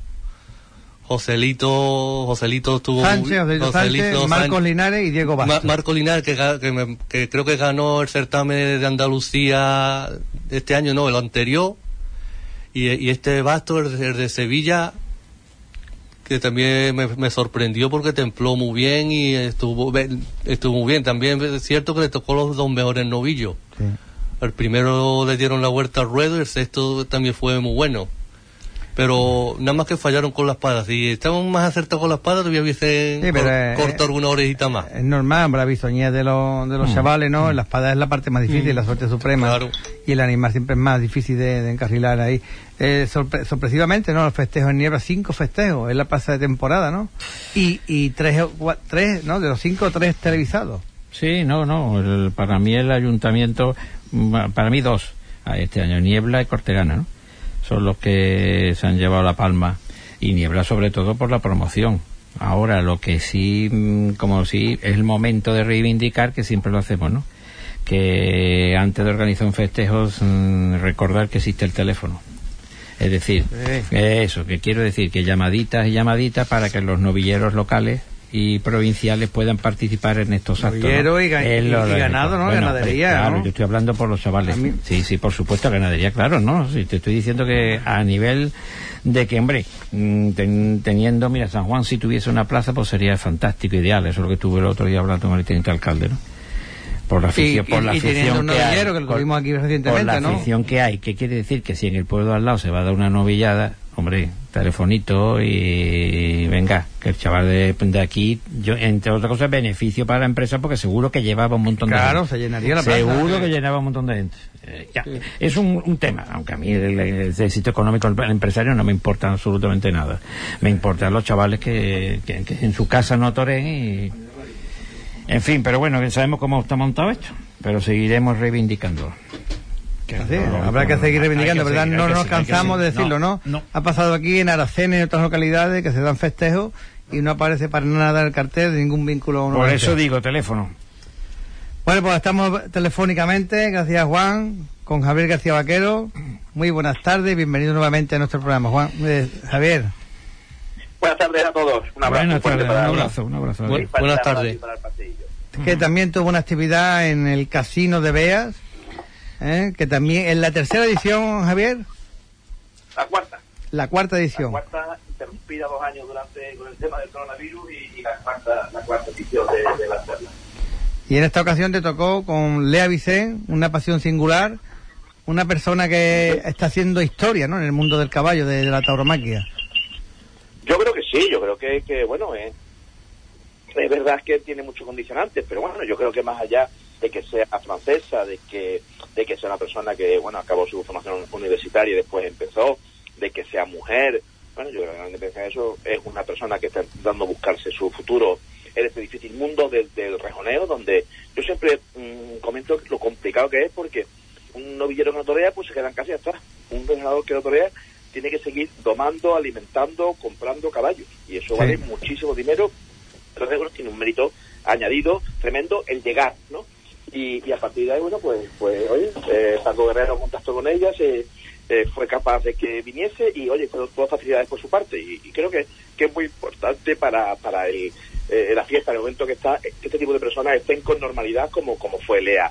Joselito estuvo... Sánchez, Marcos Linares y Diego Bastos. Marcos Linares, que creo que ganó el certamen de Andalucía este año, no, el anterior. Y este Bastos, el de Sevilla, que también me sorprendió porque templó muy bien y estuvo muy bien. También es cierto que le tocó los 2 mejores novillos. Sí. El primero le dieron la vuelta al ruedo y el sexto también fue muy bueno. Pero nada más que fallaron con la espada. Si estaban más acertados con la espada, todavía hubiesen cortado alguna orejita más. Es normal, la bisoñez de los chavales, ¿no? La espada es la parte más difícil, la suerte suprema. Claro. Y el animal siempre es más difícil de encarrilar ahí. Sorpresivamente, ¿no? Los festejos en Niebla, 5 festejos, es la pasada de temporada, ¿no? Y 3, ¿no? De los 5, 3 televisados. Sí, no. Para mí el ayuntamiento, para mí 2 este año, Niebla y Cortegana, ¿no? Son los que se han llevado la palma, y Niebla sobre todo por la promoción. Ahora, lo que sí, como sí, es el momento de reivindicar, que siempre lo hacemos, ¿no? Que antes de organizar un festejo, recordar que existe el teléfono. Es decir, eso, que quiero decir, que llamaditas y llamaditas para que los novilleros locales y provinciales puedan participar en estos actos, Novillero, ¿no? y ganado, ¿no? Bueno, Ganadería, claro, ¿no? yo estoy hablando por los chavales. Sí, por supuesto, ganadería, claro, ¿no? Sí, te estoy diciendo que a nivel de que, hombre, teniendo, mira, San Juan, si tuviese una plaza, pues sería fantástico, ideal. Eso es lo que estuve el otro día hablando con el teniente alcalde, ¿no? Por la afición, y teniendo un novillero, que lo tuvimos aquí recientemente, por la ¿no? afición que hay. ¿Qué quiere decir? Que si en el pueblo al lado se va a dar una novillada, hombre, telefonito y venga, que el chaval de aquí, yo, entre otras cosas, beneficio para la empresa, porque seguro que llevaba un montón de gente. Claro, se llenaría la plaza. Seguro que llenaba un montón de gente. Sí. Es un tema, aunque a mí el éxito económico del empresario no me importa absolutamente nada. Me importan los chavales que en su casa no toreen y... En fin, pero bueno, sabemos cómo está montado esto, pero seguiremos reivindicándolo. Sí, habrá que seguir reivindicando, ¿verdad? No nos cansamos de decirlo, ¿no? Ha pasado aquí en Aracena y en otras localidades que se dan festejos y no aparece para nada el cartel de ningún vínculo. Por eso digo, teléfono. Bueno, pues estamos telefónicamente, gracias Juan, con Javier García Vaquero. Muy buenas tardes, bienvenido nuevamente a nuestro programa, Juan. Javier. Buenas tardes a todos. Un abrazo. Un abrazo. Buenas tardes. Que también tuvo una actividad en el Casino de Beas, que también en la tercera edición, Javier. La cuarta edición. La cuarta, interrumpida 2 años con el tema del coronavirus y la cuarta edición de la charla. Y en esta ocasión te tocó con Lea Vicent, una pasión singular, una persona que está haciendo historia, ¿no?, en el mundo del caballo, de la tauromaquia. Yo creo que sí, yo creo que bueno, es verdad que tiene muchos condicionantes, pero bueno, yo creo que más allá de que sea francesa, de que sea una persona que, bueno, acabó su formación universitaria y después empezó, de que sea mujer, bueno, yo creo que la independencia de eso es una persona que está intentando buscarse su futuro en este difícil mundo del rejoneo, donde yo siempre comento lo complicado que es, porque un novillero que no torea, pues se quedan casi atrás. Un rejonador que no torea tiene que seguir domando, alimentando, comprando caballos, y eso vale muchísimo dinero. Entonces, bueno, tiene un mérito añadido tremendo el llegar, ¿no? Y a partir de ahí, bueno, pues oye, Paco Guerrero contactó con ella, fue capaz de que viniese y, oye, con todas facilidades por su parte, y creo que es muy importante para la fiesta, en el momento que este tipo de personas estén con normalidad, como fue Lea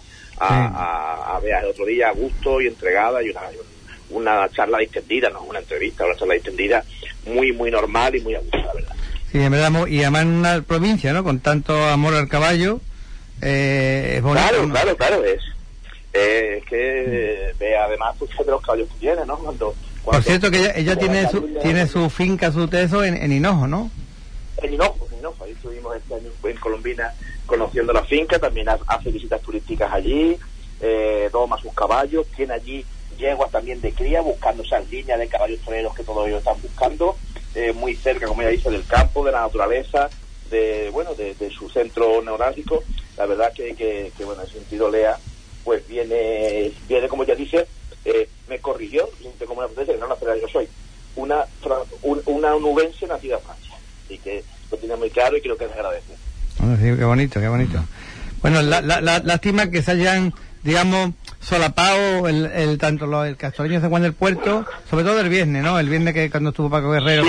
a Bea el otro día, a gusto y entregada, y una charla distendida, no una entrevista, una charla distendida muy, muy normal y muy a gusto, la verdad. Sí, en verdad, y además en una provincia, ¿no?, con tanto amor al caballo, es bonito. Claro, es que Bea además pues, de los caballos que tiene, ¿no? Por cierto, que ella tiene su finca, su teso en Hinojo, ¿no? En Hinojo, ahí estuvimos este año en Colombina conociendo la finca, también hace visitas turísticas allí, doma sus caballos, tiene allí yeguas también de cría, buscando esas líneas de caballos toreros que todos ellos están buscando, muy cerca, como ella dice, del campo, de la naturaleza, de su centro neurálgico. La verdad que bueno, en ese sentido Lea, pues viene como ella dice, me corrigió, como una francesa, que no la francesa yo soy, una onubense nacida en Francia, y que lo tiene muy claro y creo que les agradece. Bueno, sí, qué bonito. Bueno, lástima que se hayan, digamos, solapado tanto el castoreño de San Juan del Puerto, sobre todo el viernes, ¿no? El viernes que cuando estuvo Paco Guerrero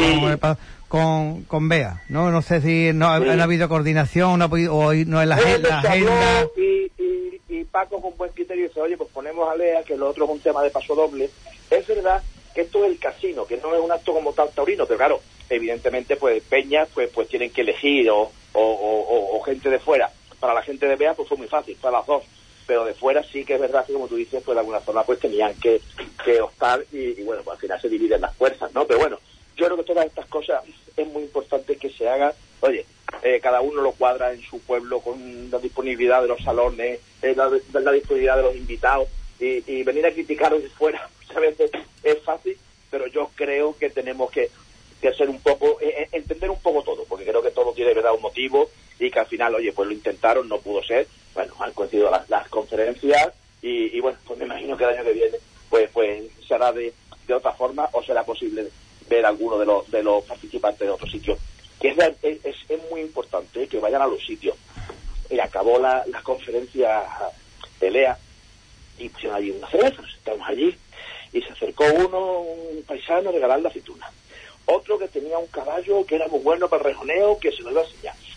con Bea, ¿no? No sé si no ha habido coordinación, o no es la agenda. Y Paco con buen criterio dice, oye, pues ponemos a Lea, que lo otro es un tema de paso doble. Es verdad que esto es el casino, que no es un acto como tal taurino, pero claro, evidentemente pues peñas pues tienen que elegir o gente de fuera. Para la gente de Bea pues fue muy fácil, para las dos, pero de fuera sí que es verdad que, como tú dices, pues de alguna forma pues tenían que optar y bueno, pues al final se dividen las fuerzas, ¿no? Pero bueno, yo creo que todas estas cosas es muy importante que se hagan. Oye, cada uno lo cuadra en su pueblo con la disponibilidad de los salones, la disponibilidad de los invitados, y venir a criticar desde fuera a veces es fácil, pero yo creo que tenemos que hacer un poco, entender un poco todo, porque creo que todo tiene, verdad, un motivo, y que al final, oye, pues lo intentaron, no pudo ser, bueno, han coincidido las conferencias, y bueno, pues me imagino que el año que viene pues será de otra forma, o será posible ver alguno de los participantes de otro sitio. Que es muy importante que vayan a los sitios. Y acabó la conferencia de Lea y pusieron allí una cerveza, nos sentamos allí y se acercó un paisano a regalarle aceituna. Otro que tenía un caballo que era muy bueno para el rejoneo, que se lo iba a enseñar.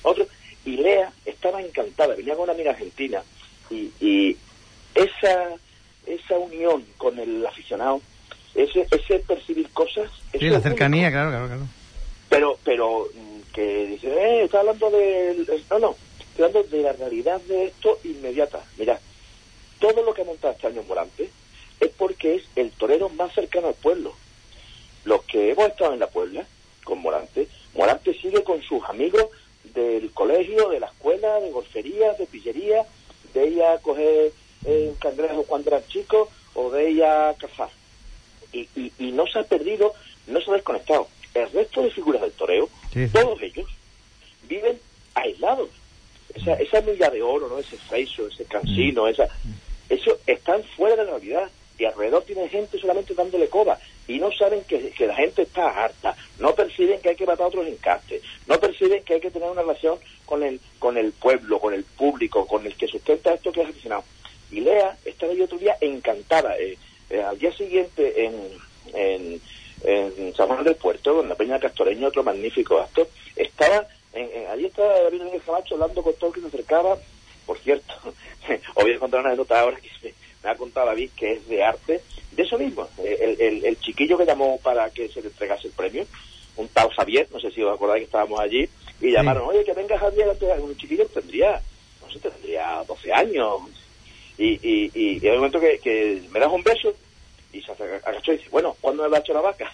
otro. Y Lea estaba encantada, venía con una amiga argentina, y esa unión con el aficionado, ese percibir cosas... Sí, la cercanía, único. Claro. Pero que dice, está hablando de... No, estoy hablando de la realidad de esto inmediata. Mira, todo lo que ha montado este año Morante es porque es el torero más cercano al pueblo. Los que hemos estado en la Puebla con Morante sigue con sus amigos del colegio, de la escuela, de golfería, de pillería, de ella coger cangrejo cuando eran chicos o de ella cazar. Y no se ha perdido, no se ha desconectado. El resto de figuras del toreo, sí. Todos ellos viven aislados. Esa milla de oro, ¿no? Ese Freiso, ese Cansino, eso están fuera de la realidad. Y alrededor tienen gente solamente dándole coba y no saben que la gente está harta, no perciben que hay que matar a otros encastes, no perciben que hay que tener una relación con el pueblo, con el público, con el que sustenta esto que es aficionado. Y Lea estaba yo otro día encantada. Al día siguiente en San Juan del Puerto, en la Peña Castoreño, otro magnífico acto, allí estaba David Miguel Camacho hablando con todo el que se acercaba. Por cierto, os voy a contar una anécdota ahora que me ha contado David, que es de arte, de eso mismo. El chiquillo que llamó para que se le entregase el premio, un tal Javier, no sé si os acordáis que estábamos allí, y llamaron, oye, que venga Javier, un chiquillo tendría 12 años, y hay un momento que me das un beso, y se agachó y dice, bueno, ¿cuándo me va a echar la vaca?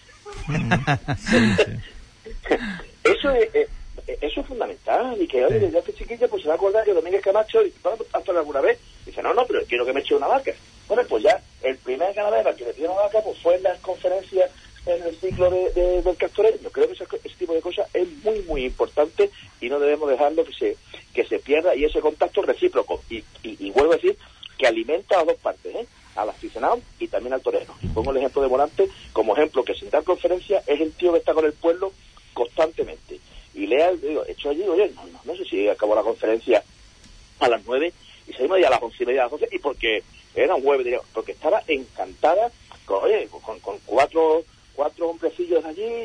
Eso es fundamental, y que oye, desde este chiquillo pues se va a acordar que Domínguez Camacho hasta alguna vez dice, no, pero quiero que me eche una vaca. Bueno, pues ya el primer ganadero que le dio una vaca pues fue en las conferencias en el ciclo del Castoreño. Creo que ese tipo de cosas es muy, muy importante y no debemos dejarlo que se pierda, y ese contacto recíproco, y vuelvo a decir que alimenta a las dos partes, al aficionado y también al torero. Y pongo el ejemplo de Morante como ejemplo, que sin dar conferencia es el tío que está con el pueblo constantemente. Y Lea, hecho allí, oye, no sé si acabó la conferencia a las 9 y salimos ya a las 11:30 a las 12, y porque era un jueves, porque estaba encantada con cuatro hombrecillos allí,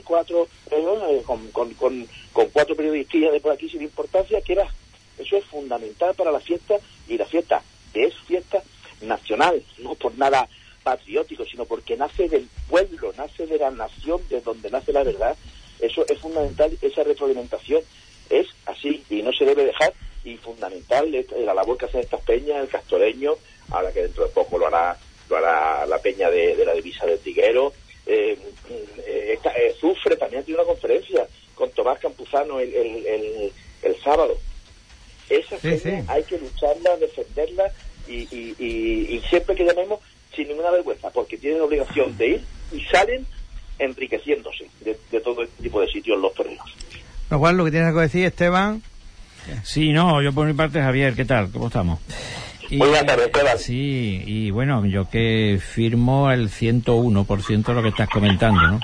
con 4 periodistas de por aquí sin importancia, eso es fundamental para la fiesta, y la fiesta es fiesta nacional, no por nada patriótico, sino porque nace del pueblo, nace de la nación, de donde nace la verdad. Eso es fundamental, esa retroalimentación es así y no se debe dejar, y fundamental la labor que hacen estas peñas, el Castoreño, ahora que dentro de poco lo hará la peña de la divisa del Triguero, Zufre también tiene una conferencia con Tomás Campuzano el sábado. Esas peñas hay que lucharlas, defenderlas y siempre que llamemos sin ninguna vergüenza, porque tienen obligación de ir y salen enriqueciéndose de todo este tipo de sitios los toreros. Lo cual, lo que tienes que decir, Esteban. Sí, no, yo por mi parte, Javier, ¿qué tal? ¿Cómo estamos? Muy buenas tardes, Esteban. Sí, y bueno, yo que firmo el 101% de lo que estás comentando, ¿no?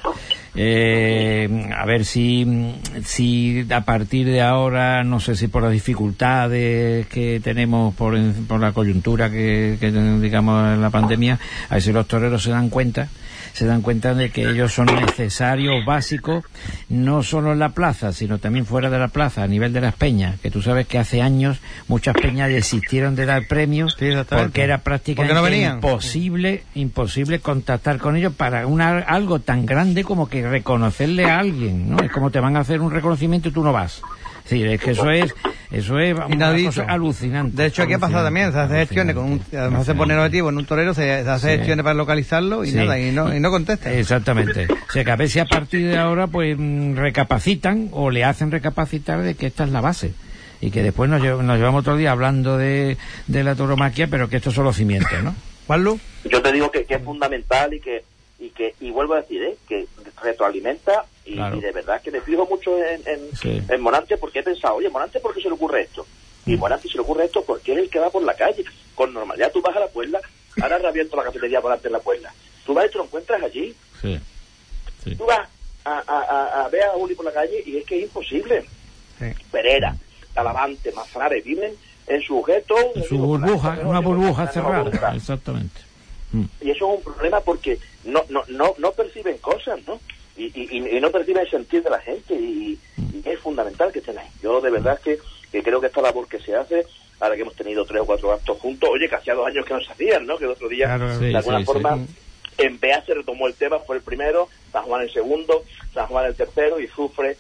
A ver si a partir de ahora, no sé si por las dificultades que tenemos por la coyuntura que digamos en la pandemia, a ver si los toreros se dan cuenta de que ellos son necesarios, básicos, no solo en la plaza, sino también fuera de la plaza, a nivel de las peñas, que tú sabes que hace años muchas peñas desistieron de dar premios, porque era prácticamente imposible contactar con ellos para algo tan grande como que reconocerle a alguien, ¿no? Es como te van a hacer un reconocimiento y tú no vas. Sí, es que eso es una cosa alucinante. De hecho, aquí ha pasado también, se hace gestiones además se pone objetivo en un torero, se hace gestiones para localizarlo y nada, y no contesta. Exactamente. O sea, que a ver si a partir de ahora pues recapacitan o le hacen recapacitar de que esta es la base. Y que después nos llevamos otro día hablando de la tauromaquia, pero que estos son los cimientos, ¿no? ¿Juanlu? Yo te digo que es fundamental y vuelvo a decir, que retroalimenta y de verdad que me fijo mucho en Morante, porque he pensado, oye, Morante, ¿por qué se le ocurre esto? Y Morante se le ocurre esto porque es el que va por la calle. Con normalidad tú vas a la Puebla, ahora reabierto la cafetería Morante en la Puebla. Tú vas y te lo encuentras allí. Sí. Tú vas a ver a Uli por la calle y es que es imposible. Sí. Pereira, Talavante, Manzanares, viven en su objeto. En su burbuja, una burbuja cerrada. Exactamente. Y eso es un problema porque no perciben cosas, ¿no? y no perciben el sentir de la gente, y es fundamental que estén ahí. Yo de verdad que creo que esta labor que se hace, ahora que hemos tenido 3 o 4 actos juntos, oye, que hacía 2 años que no se hacían, ¿no? Que el otro día, claro, de alguna forma, en Bea se retomó el tema, fue el primero, San Juan el segundo, San Juan el tercero, y Sufre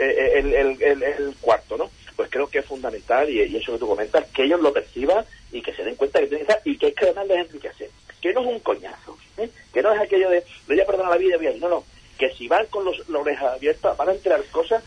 el cuarto, ¿no? Pues creo que es fundamental, y eso que tú comentas, que ellos lo perciban y que se den cuenta que tienen que estar, y que hay que además les enriquecer. Que no es un coñazo, que no es aquello de, le voy a perdonar la vida, no, que si van con la oreja abierta van a enterar cosas,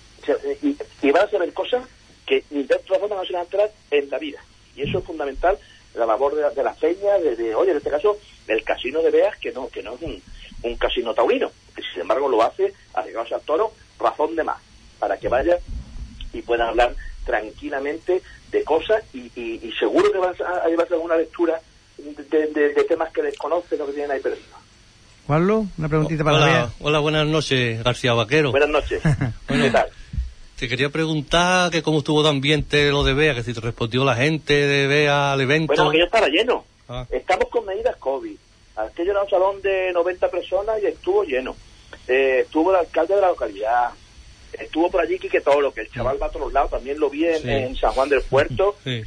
y van a saber cosas que ni de otra forma no se van a enterar en la vida. Y eso es fundamental, la labor de la peña, oye, en este caso, el casino de Beas, que no es un casino taurino, que sin embargo lo hace, arriesgados al toro, razón de más, para que vayan y puedan hablar tranquilamente de cosas, y seguro que vas a llevarse alguna lectura de temas que desconocen o que tienen ahí perdidos. Juanlu, una preguntita para Bea. Hola, buenas noches, García Vaquero. Buenas noches. Bueno, ¿qué tal? Te quería preguntar que cómo estuvo de ambiente lo de Bea, que si te respondió la gente de Bea al evento. Bueno, aquello estaba lleno. Ah. Estamos con medidas COVID. Aquello era un salón de 90 personas y estuvo lleno. Estuvo el alcalde de la localidad. Estuvo por allí Quique Toro, que el chaval va a todos lados, también lo vi en San Juan del Puerto. Sí.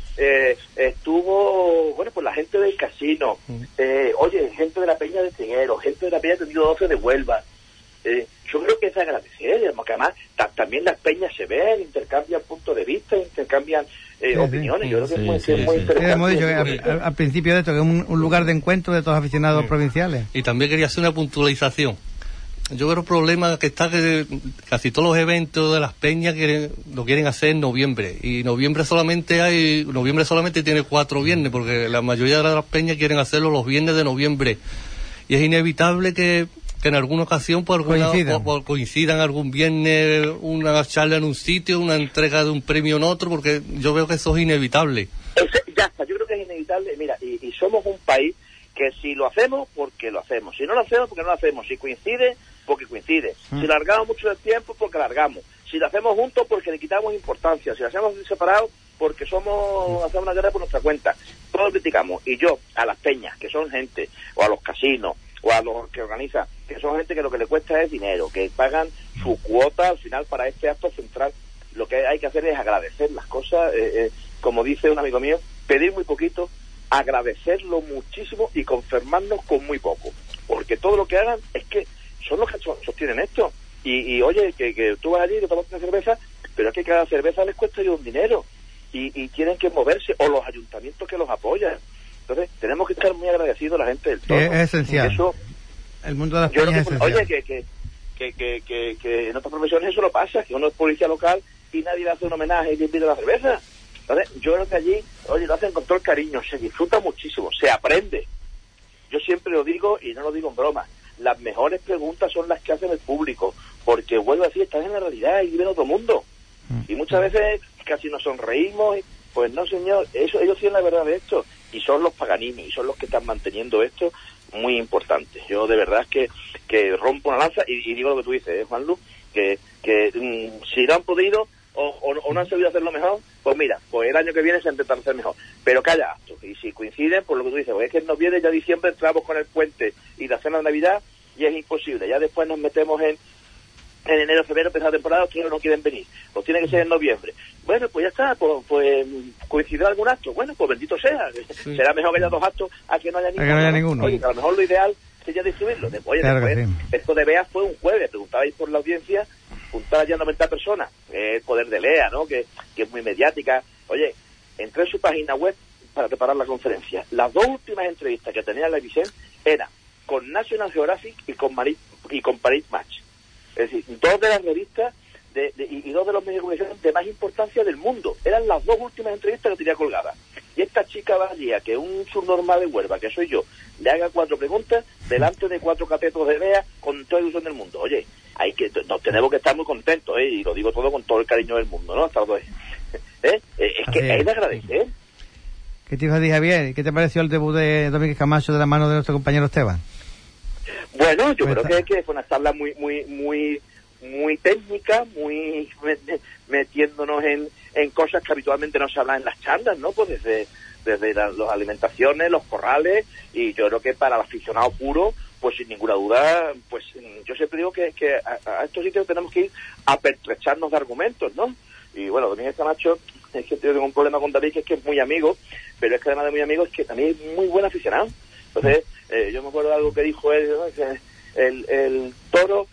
Estuvo, bueno, pues la gente del casino. Oye, gente de la Peña de Triguero, gente de la Peña de Tendido 12 de Huelva. Yo creo que es de agradecer, porque además también las peñas se ven, intercambian puntos de vista, intercambian opiniones. Yo creo que es muy interesante. Hemos dicho que al principio de esto, que es un lugar de encuentro de todos los aficionados provinciales. Y también quería hacer una puntualización. Yo veo el problema que está que casi todos los eventos de las peñas lo quieren hacer en noviembre, y noviembre solamente tiene 4 viernes, porque la mayoría de las peñas quieren hacerlo los viernes de noviembre, y es inevitable que en alguna ocasión coincidan algún viernes una charla en un sitio, una entrega de un premio en otro, porque yo veo que eso es inevitable. Ya está, yo creo que es inevitable. Mira, y somos un país que si lo hacemos, porque lo hacemos. Si no lo hacemos, porque no lo hacemos. Si coincide, porque coincide. Si largamos mucho del tiempo, porque largamos. Si lo hacemos juntos, porque le quitamos importancia. Si lo hacemos separados, porque hacemos una guerra por nuestra cuenta. Todos criticamos. Y yo, a las peñas, que son gente, o a los casinos, o a los que organizan, que son gente que lo que le cuesta es dinero, que pagan su cuota al final para este acto central. Lo que hay que hacer es agradecer las cosas, como dice un amigo mío, pedir muy poquito, agradecerlo muchísimo y conformarnos con muy poco, porque todo lo que hagan es que son los que sostienen esto. Y oye, que tú vas allí y te tomas una cerveza, pero es que cada cerveza les cuesta un dinero, y tienen que moverse, o los ayuntamientos que los apoyan. Entonces tenemos que estar muy agradecidos a la gente del todo. Es esencial. Eso, el mundo de las peñas es esencial. Oye, que en otras profesiones eso no pasa, que uno es policía local y nadie le hace un homenaje y le invita a la cerveza. Entonces yo creo que allí, oye, lo hacen con todo el cariño, se disfruta muchísimo, se aprende. Yo siempre lo digo, y no lo digo en broma, las mejores preguntas son las que hacen el público, porque vuelvo a decir, estás en la realidad y viven otro mundo. Y muchas veces casi nos sonreímos, pues no, señor, ellos tienen la verdad de esto, y son los Paganini, y son los que están manteniendo esto muy importante. Yo de verdad es que rompo una lanza, y digo lo que tú dices, Juanlu, que si no han podido o no han sabido hacerlo mejor, pues mira, pues el año que viene se intentará hacer mejor, pero que haya actos, y si coinciden, por lo que tú dices, pues es que en noviembre, ya diciembre entramos con el puente y la cena de Navidad, y es imposible, ya después nos metemos en enero, febrero, empezar la temporada, otros no quieren venir, pues tiene que ser en noviembre. Bueno, pues ya está, pues coincidirá algún acto, bueno, pues bendito sea, será mejor que haya 2 actos a que no haya ninguno. Que no haya ninguno. Oye, que a lo mejor lo ideal sería distribuirlo. Oye, claro, después, sí. Esto de Bea fue un jueves, preguntabais por la audiencia, juntaban ya 90 personas, el poder de Lea, ¿no? Que es muy mediática. Oye, entré en su página web para preparar la conferencia. Las 2 últimas entrevistas que tenía la Vicente eran con National Geographic y con Paris Match. Es decir, 2 de las revistas y 2 de los medios de comunicación de más importancia del mundo. Eran las 2 últimas entrevistas que tenía colgadas. Y esta chica va allí a que un subnormal de Huelva, que soy yo, le haga 4 preguntas delante de 4 catetos de Bea con toda la ilusión del mundo. Oye, nos tenemos que estar muy contentos, y lo digo todo con todo el cariño del mundo, ¿no? Es que hay de agradecer. ¿Qué te iba a decir, Javier? ¿Qué te pareció el debut de Domínguez Camacho de la mano de nuestro compañero Esteban? Bueno, yo creo que fue una charla muy técnica, muy metiéndonos en cosas que habitualmente no se hablan en las charlas, ¿no? Pues desde las alimentaciones, los corrales, y yo creo que para el aficionado puro, pues sin ninguna duda, pues yo siempre digo que a estos sitios tenemos que ir a pertrecharnos de argumentos, ¿no? Y bueno, Domínguez Camacho, es que yo tengo un problema con David, que es muy amigo, pero es que además de muy amigo es que también es muy buen aficionado. Entonces, yo me acuerdo de algo que dijo él, ¿no? Que el toro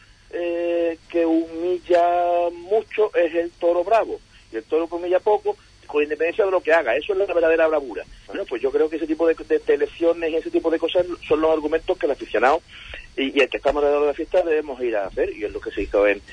que humilla mucho es el toro bravo, y el toro que humilla poco, con independencia de lo que haga. Eso es la verdadera bravura. Bueno, pues yo creo que ese tipo de elecciones y ese tipo de cosas son los argumentos que el aficionado y el que estamos alrededor de la fiesta debemos ir a hacer, y es lo que se hizo en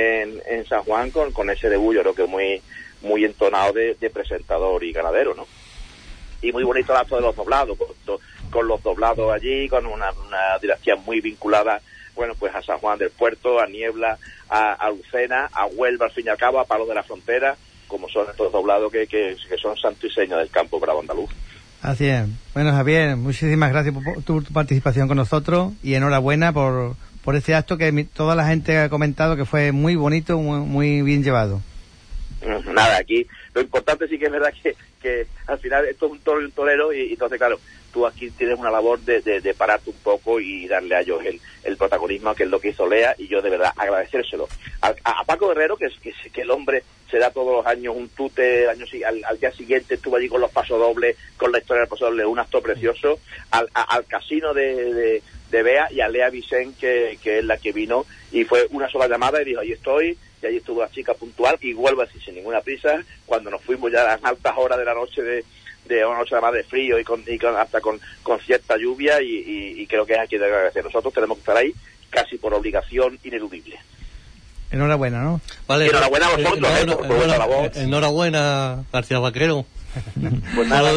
San Juan con ese debut, yo creo que muy entonado de presentador y ganadero, ¿no? Y muy bonito el acto de los doblados, con los doblados allí, con una dinastía muy vinculada, bueno, pues a San Juan del Puerto, a Niebla, a Lucena, a Huelva, al fin y al cabo, a Palos de la Frontera, como son estos doblados que son santo y seña del campo bravo andaluz. Así es. Bueno, Javier, muchísimas gracias por tu participación con nosotros y enhorabuena por ese acto que toda la gente ha comentado que fue muy bonito, muy bien llevado. Nada, aquí lo importante sí que es verdad que al final esto es un toro y un torero, y entonces claro, tú aquí tienes una labor de pararte un poco y darle a ellos el protagonismo, que es lo que hizo Lea, y yo de verdad agradecérselo a Paco Herrero, que el hombre se da todos los años un tute, al día siguiente estuvo allí con los pasodobles, con la historia del pasodoble, un acto precioso, al casino de Bea, y a Lea Vicent, que es la que vino y fue una sola llamada y dijo, ahí estoy, y allí estuvo la chica puntual, y vuelvo así sin ninguna prisa, cuando nos fuimos ya a las altas horas de la noche de una noche además de frío y hasta con cierta lluvia, y creo que es aquí de agradecer. Nosotros tenemos que estar ahí casi por obligación ineludible. Enhorabuena, ¿no? Vale, enhorabuena a vosotros, por vuestra labor. Enhorabuena, García Vaquero. Pues nada,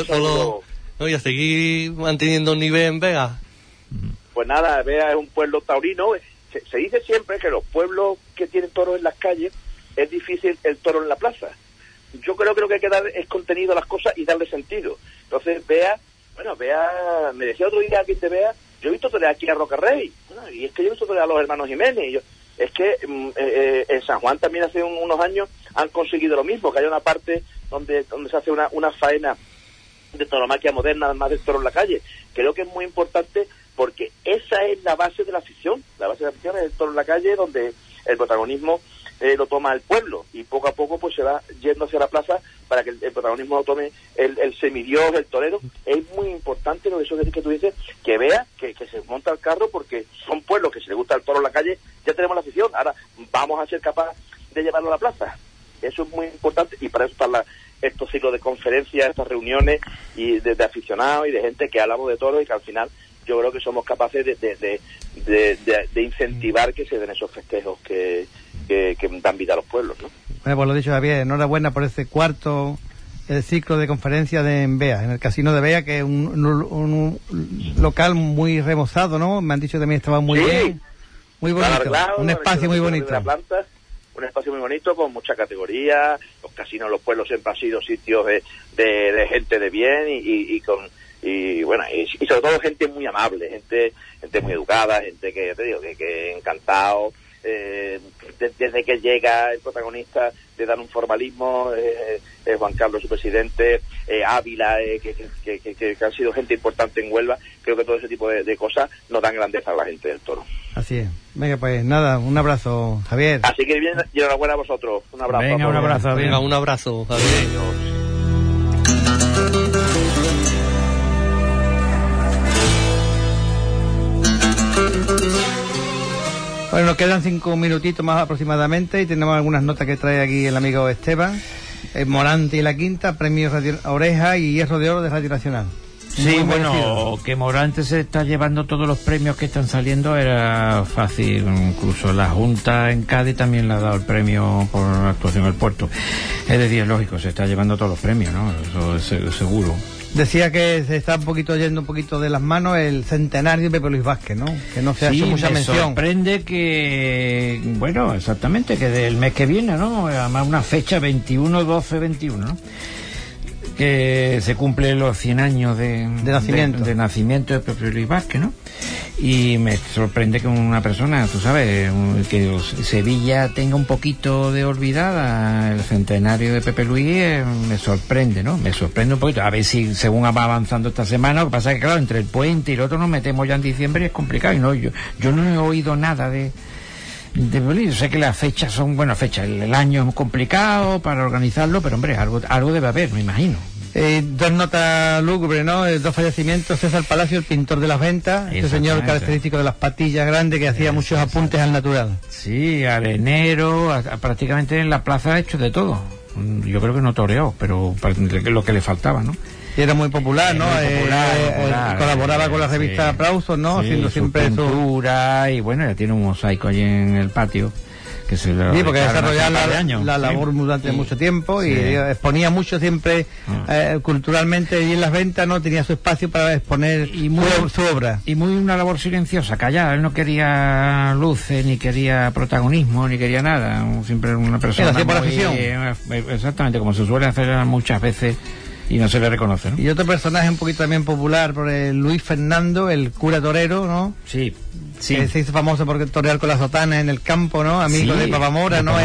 y a seguir manteniendo un nivel en Vega. Pues nada, Vega es un pueblo taurino. Se dice siempre que los pueblos que tienen toros en las calles es difícil el toro en la plaza. Yo creo que lo que hay que dar es contenido a las cosas y darle sentido. Entonces, Bea, me decía otro día alguien de Bea, yo he visto torear aquí a Rocarrey, y es que yo he visto torear a los hermanos Jiménez, es que en San Juan también hace unos años han conseguido lo mismo, que haya una parte donde se hace una faena de tauromaquia moderna, además del toro en la calle. Creo que es muy importante porque esa es la base de la afición. La base de la afición es el toro en la calle, donde el protagonismo lo toma el pueblo, y poco a poco pues se va yendo hacia la plaza para que el protagonismo lo tome el semidios, el torero. Es muy importante lo que tú dices, que vea que se monta el carro, porque son pueblos que si le gusta el toro en la calle, ya tenemos la afición, ahora vamos a ser capaces de llevarlo a la plaza. Eso es muy importante, y para eso están estos ciclos de conferencias, estas reuniones y de aficionados y de gente que hablamos de toros, y que al final yo creo que somos capaces de incentivar que se den esos festejos que dan vida a los pueblos, ¿no? Bueno, pues lo dicho, Javier, enhorabuena por este cuarto ciclo de conferencias en Bea, en el casino de Bea, que es un local muy remozado, ¿no? Me han dicho que también estaba muy bien, muy bonito, arreglado, un espacio muy bonito. Un espacio muy bonito, con mucha categoría. Los casinos, los pueblos siempre han sido sitios de gente de bien y sobre todo gente muy amable, gente muy educada, gente que, te digo, que encantado. Desde que llega el protagonista le dan un formalismo, Juan Carlos, su presidente, Ávila, que han sido gente importante en Huelva. Creo que todo ese tipo de cosas nos dan grandeza a la gente del toro. Así es. Venga, pues nada, un abrazo, Javier. Así que bien, y enhorabuena a vosotros. Un abrazo. Venga, un abrazo, Javier. Venga, un abrazo, Javier. Bueno, nos quedan 5 minutitos más aproximadamente y tenemos algunas notas que trae aquí el amigo Esteban. El Morante y la Quinta, premios Oreja y Hierro de Oro de Radio Nacional. Sí, bueno, que Morante se está llevando todos los premios que están saliendo era fácil. Incluso la Junta en Cádiz también le ha dado el premio por actuación al puerto. Es decir, es lógico, se está llevando todos los premios, ¿no? Eso es seguro. Decía que se está yendo un poquito de las manos el centenario de Pepe Luis Vázquez, ¿no? Que no se ha hecho mucha mención. Sorprende que, bueno, exactamente, que del mes que viene, ¿no? Además una fecha 21-12-21, ¿no? Que se cumplen los 100 años de nacimiento de Pepe Luis Vázquez, ¿no? Y me sorprende que una persona, tú sabes, que Sevilla tenga un poquito de olvidada el centenario de Pepe Luis, me sorprende, ¿no? Me sorprende un poquito. A ver si según va avanzando esta semana, lo que pasa es que claro, entre el puente y el otro nos metemos ya en diciembre y es complicado. Y no, yo no he oído nada de Yo sé que las fechas son, bueno, el año es complicado para organizarlo, pero hombre, algo debe haber, me imagino. Dos notas lúgubres, ¿no? Dos fallecimientos. César Palacio, el pintor de las ventas, este señor característico de las patillas grandes que hacía muchos apuntes al natural. Sí, arenero, prácticamente en la plaza ha hecho de todo. Yo creo que no toreó, pero lo que le faltaba, ¿no? Y era muy popular, ¿no? Popular, colaboraba con la revista Aplausos, ¿no? Sí, haciendo siempre su pintura, y bueno, ya tiene un mosaico allí en el patio. Que se lo porque desarrollaba la labor durante sí, mucho tiempo y exponía mucho siempre culturalmente, y en las ventas no tenía su espacio para exponer su obra. Y muy una labor silenciosa, callada. Él no quería luces, ni quería protagonismo, ni quería nada. Siempre una persona hacía por afición. Exactamente, como se suele hacer muchas veces y no se le reconoce, ¿no? Y otro personaje un poquito también popular, por Luis Fernando, el cura torero, ¿no? Sí. Que se hizo famoso por torear con la sotana en el campo, ¿no? Amigo de Papamora, ¿no?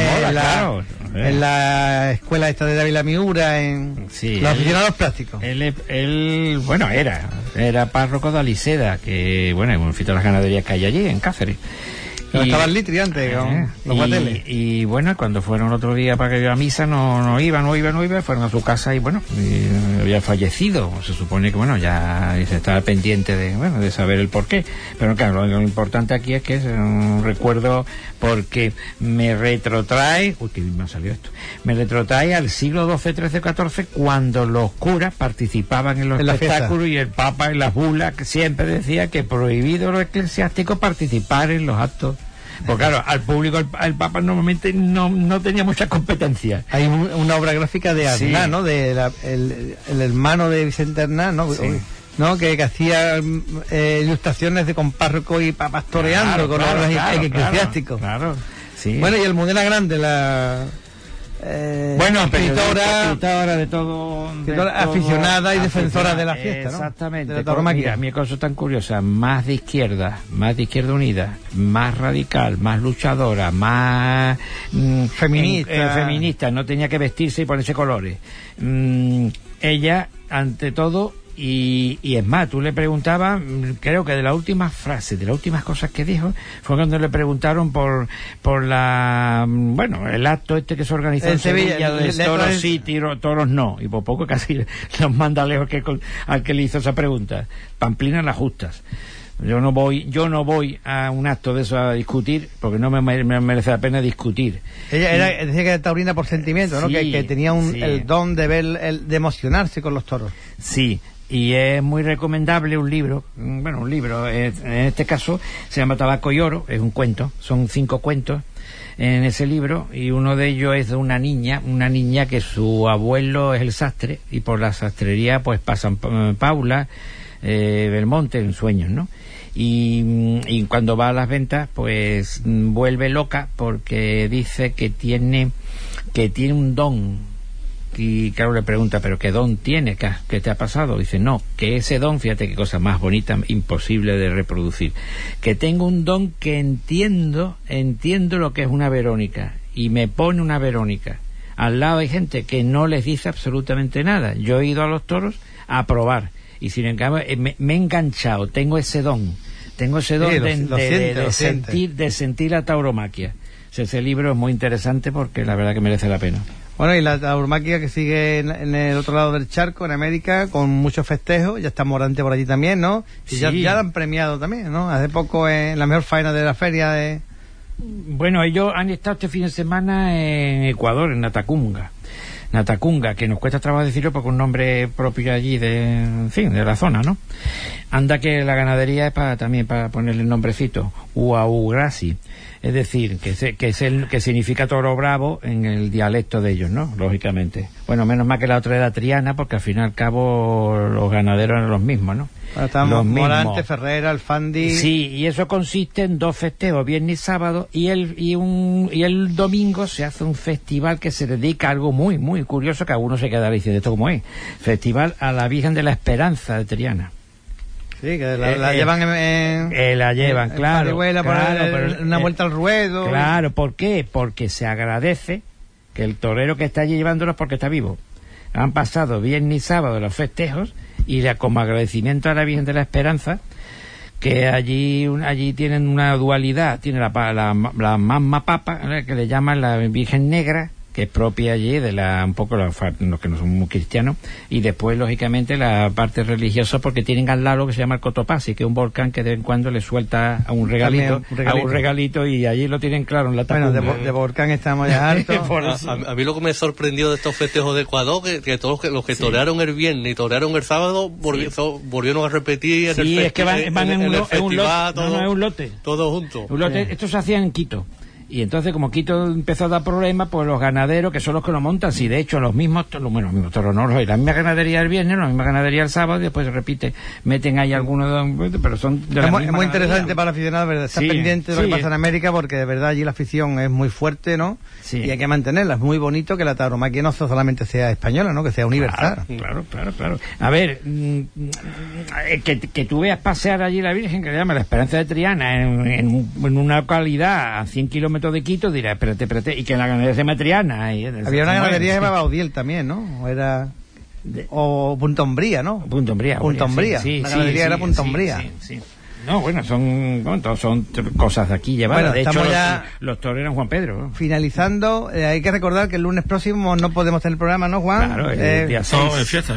En la escuela esta de Dávila Miura, en los aficionados plásticos. Él bueno, era párroco de Aliseda, que, bueno, en de las ganaderías que hay allí, en Cáceres. Estaba el Litri antes, con los guateles. Y bueno, cuando fueron otro día para que yo a misa, no iba, fueron a su casa y bueno, había fallecido. Se supone que bueno, ya se estaba pendiente de saber el porqué. Pero claro, lo importante aquí es que es un recuerdo porque me retrotrae, que me ha salido esto, me retrotrae al siglo XII, XIII, XIV, cuando los curas participaban en los espectáculos y el Papa en las bulas que siempre decía que prohibido a los eclesiásticos participar en los actos. Porque claro, al público el Papa normalmente no tenía mucha competencia. Hay una obra gráfica de Arnaz, ¿no? El hermano de Vicente Arnaz, ¿no? Sí. ¿No? Que hacía ilustraciones con párroco y papas toreando con obras eclesiásticos. Claro, sí. Bueno, y Almudena Grande, escritora de todo, aficionada y defensora de la fiesta, ¿no? Exactamente. De la tauromaquia. Mira, mi cosa tan curiosa, más de izquierda unida, más radical, más luchadora, más feminista, no tenía que vestirse y ponerse colores. Ella, ante todo, y es más, tú le preguntabas, creo que de las últimas frases, de las últimas cosas que dijo, fue cuando le preguntaron por el acto este que se organizó en Sevilla, de toros sí, toros no, y por poco casi los manda lejos al que le hizo esa pregunta. Pamplina las justas. Yo no voy a un acto de eso a discutir, porque no me merece la pena discutir. Ella decía que era taurina por sentimiento, ¿no? Sí, que tenía el don de de emocionarse con los toros. Sí. Y es muy recomendable un libro, en este caso se llama Tabaco y Oro, es un cuento, son 5 cuentos en ese libro, y uno de ellos es de una niña que su abuelo es el sastre, y por la sastrería pues pasan Paula, Belmonte en sueños, ¿no? Y cuando va a las ventas pues vuelve loca porque dice que tiene un don. Y claro, le pregunta, ¿pero qué don tiene? ¿Qué te ha pasado? Dice, no, que ese don, fíjate qué cosa más bonita, imposible de reproducir, que tengo un don que entiendo lo que es una Verónica, y me pone una Verónica. Al lado hay gente que no les dice absolutamente nada. Yo he ido a los toros a probar, y sin embargo me he enganchado, tengo ese don de sentir la tauromaquia. Ese libro es muy interesante porque la verdad que merece la pena. Bueno, y la tauromaquia que sigue en el otro lado del charco, en América, con muchos festejos. Ya está Morante por allí también, ¿no? Y sí. ya la han premiado también, ¿no? Hace poco en la mejor faena de la feria de... Bueno, ellos han estado este fin de semana en Ecuador, en Natacunga, que nos cuesta trabajo decirlo porque un nombre propio allí de la zona, ¿no? Anda que la ganadería es también para ponerle el nombrecito, Uaugrasi, es decir, que significa toro bravo en el dialecto de ellos, ¿no? Lógicamente. Bueno, menos mal que la otra era Triana, porque al fin y al cabo los ganaderos eran los mismos, ¿no? Estamos Morante, Ferrera, Alfandi. Sí, y eso consiste en 2 festejos, viernes y sábado, y el domingo se hace un festival que se dedica a algo muy, muy curioso, que algunos se quedará diciendo esto cómo es. Festival a la Virgen de la Esperanza de Triana. Sí, que la llevan la llevan, claro. Parihuela, Claro, una vuelta al ruedo. Claro, ¿por qué? Porque se agradece que el torero que está allí llevándolos porque está vivo. Han pasado viernes y sábado los festejos y como agradecimiento a la Virgen de la Esperanza, que allí tienen una dualidad, tiene la mamma papa, ¿no?, que le llaman la Virgen Negra, que es propia allí de un poco los que no son muy cristianos, y después lógicamente la parte religiosa, porque tienen al lado lo que se llama el Cotopaxi, que es un volcán que de vez en cuando le suelta a un regalito, y allí lo tienen claro en la Tacumba. Bueno, de volcán estamos ya hartos. A mí lo que me sorprendió de estos festejos de Ecuador, que todos los que torearon el viernes y torearon el sábado volvieron a repetir es que van en un lote. Todos juntos. Esto se hacía en Quito. Y entonces, como Quito empezó a dar problemas, pues los ganaderos, que son los que lo montan, si de hecho los mismos toros, no, la misma ganadería el viernes, la misma ganadería el sábado, y después se repite, meten ahí algunos, pero son de la misma Es muy interesante para el aficionado, ¿verdad? Estar pendiente de lo que pasa en América, porque de verdad allí la afición es muy fuerte, ¿no? Sí. Y hay que mantenerla. Es muy bonito que la tauromaquia no solamente sea española, ¿no? Que sea universal. Claro. A ver, que tú veas pasear allí la Virgen, que le llama la Esperanza de Triana, en una localidad a 100 kilómetros de Quito, dirá, espérate, y que en la ganadería se llama Triana. Había una ganadería que se llamaba Odiel también, ¿no? O Punta Umbría, ¿no? Punta Umbría. Sí, la ganadería era Punta Umbría. Sí. No, bueno, son cosas de aquí llevadas. Bueno, de hecho, ya los toros eran Juan Pedro, ¿no? Finalizando, hay que recordar que el lunes próximo no podemos tener programa, ¿no, Juan? Claro, el día 6. No, es fiesta.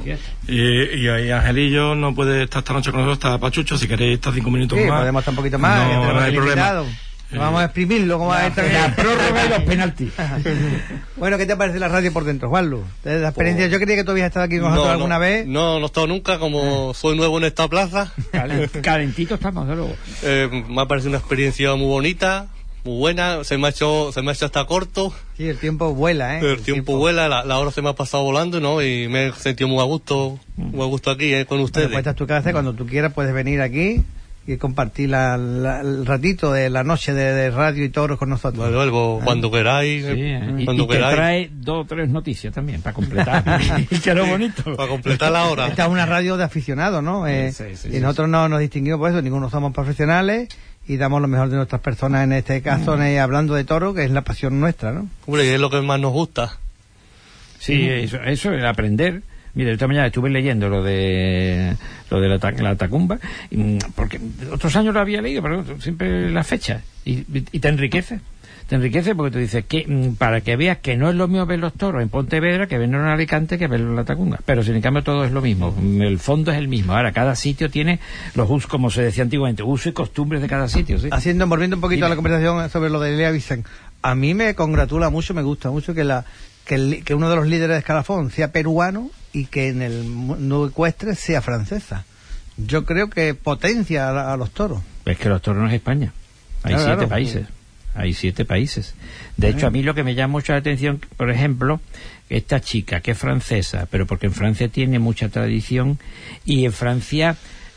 Y Angelillo no puede estar esta noche con nosotros, está Pachucho, si queréis estar 5 minutos más. Podemos estar un poquito más, no hay problema. Vamos a exprimirlo como va a estar la prórroga y los penaltis. Bueno, ¿qué te parece la radio por dentro, Juanlu? La experiencia, yo creía que tú habías estado aquí con nosotros alguna vez. No he estado nunca, como soy nuevo en esta plaza. Calentito estamos, de luego. Me ha parecido una experiencia muy bonita, muy buena, se me ha hecho hasta corto. Sí, el tiempo vuela, El tiempo vuela, la hora se me ha pasado volando, ¿no? Y me he sentido muy a gusto aquí, con ustedes. Bueno, pues esta es tu casa, cuando tú quieras puedes venir aquí y compartir el ratito de la noche de radio y toros con nosotros. Vuelvo cuando queráis. Cuando queráis. Te trae 2 o 3 noticias también para completar. Que lo bonito. Para completar la hora. Esta es una radio de aficionados, ¿no? Y nosotros no nos distinguimos por eso, ninguno somos profesionales y damos lo mejor de nuestras personas, en este caso hablando de toro, que es la pasión nuestra, ¿no? Hombre, es lo que más nos gusta. Sí, eso es aprender. Mira, esta mañana estuve leyendo lo de la Tacumba, porque otros años lo había leído, pero siempre la fecha, y te enriquece. Te enriquece porque tú dices que para que veas que no es lo mismo ver los toros en Pontevedra que verlos en Alicante que verlos en la Tacunga, pero sin en cambio todo es lo mismo, el fondo es el mismo. Ahora cada sitio tiene los usos, como se decía antiguamente, usos y costumbres de cada sitio, ¿sí? Volviendo un poquito a la conversación sobre lo de Lea Vicent, a mí me congratula mucho, me gusta mucho que uno de los líderes de escalafón sea peruano y que en el mundo ecuestre sea francesa. Yo creo que potencia a los toros. Es que los toros no es España, hay 7 países. Hay 7 países. De hecho, a mí lo que me llama mucho la atención, por ejemplo, esta chica que es francesa, pero porque en Francia tiene mucha tradición, y en Francia,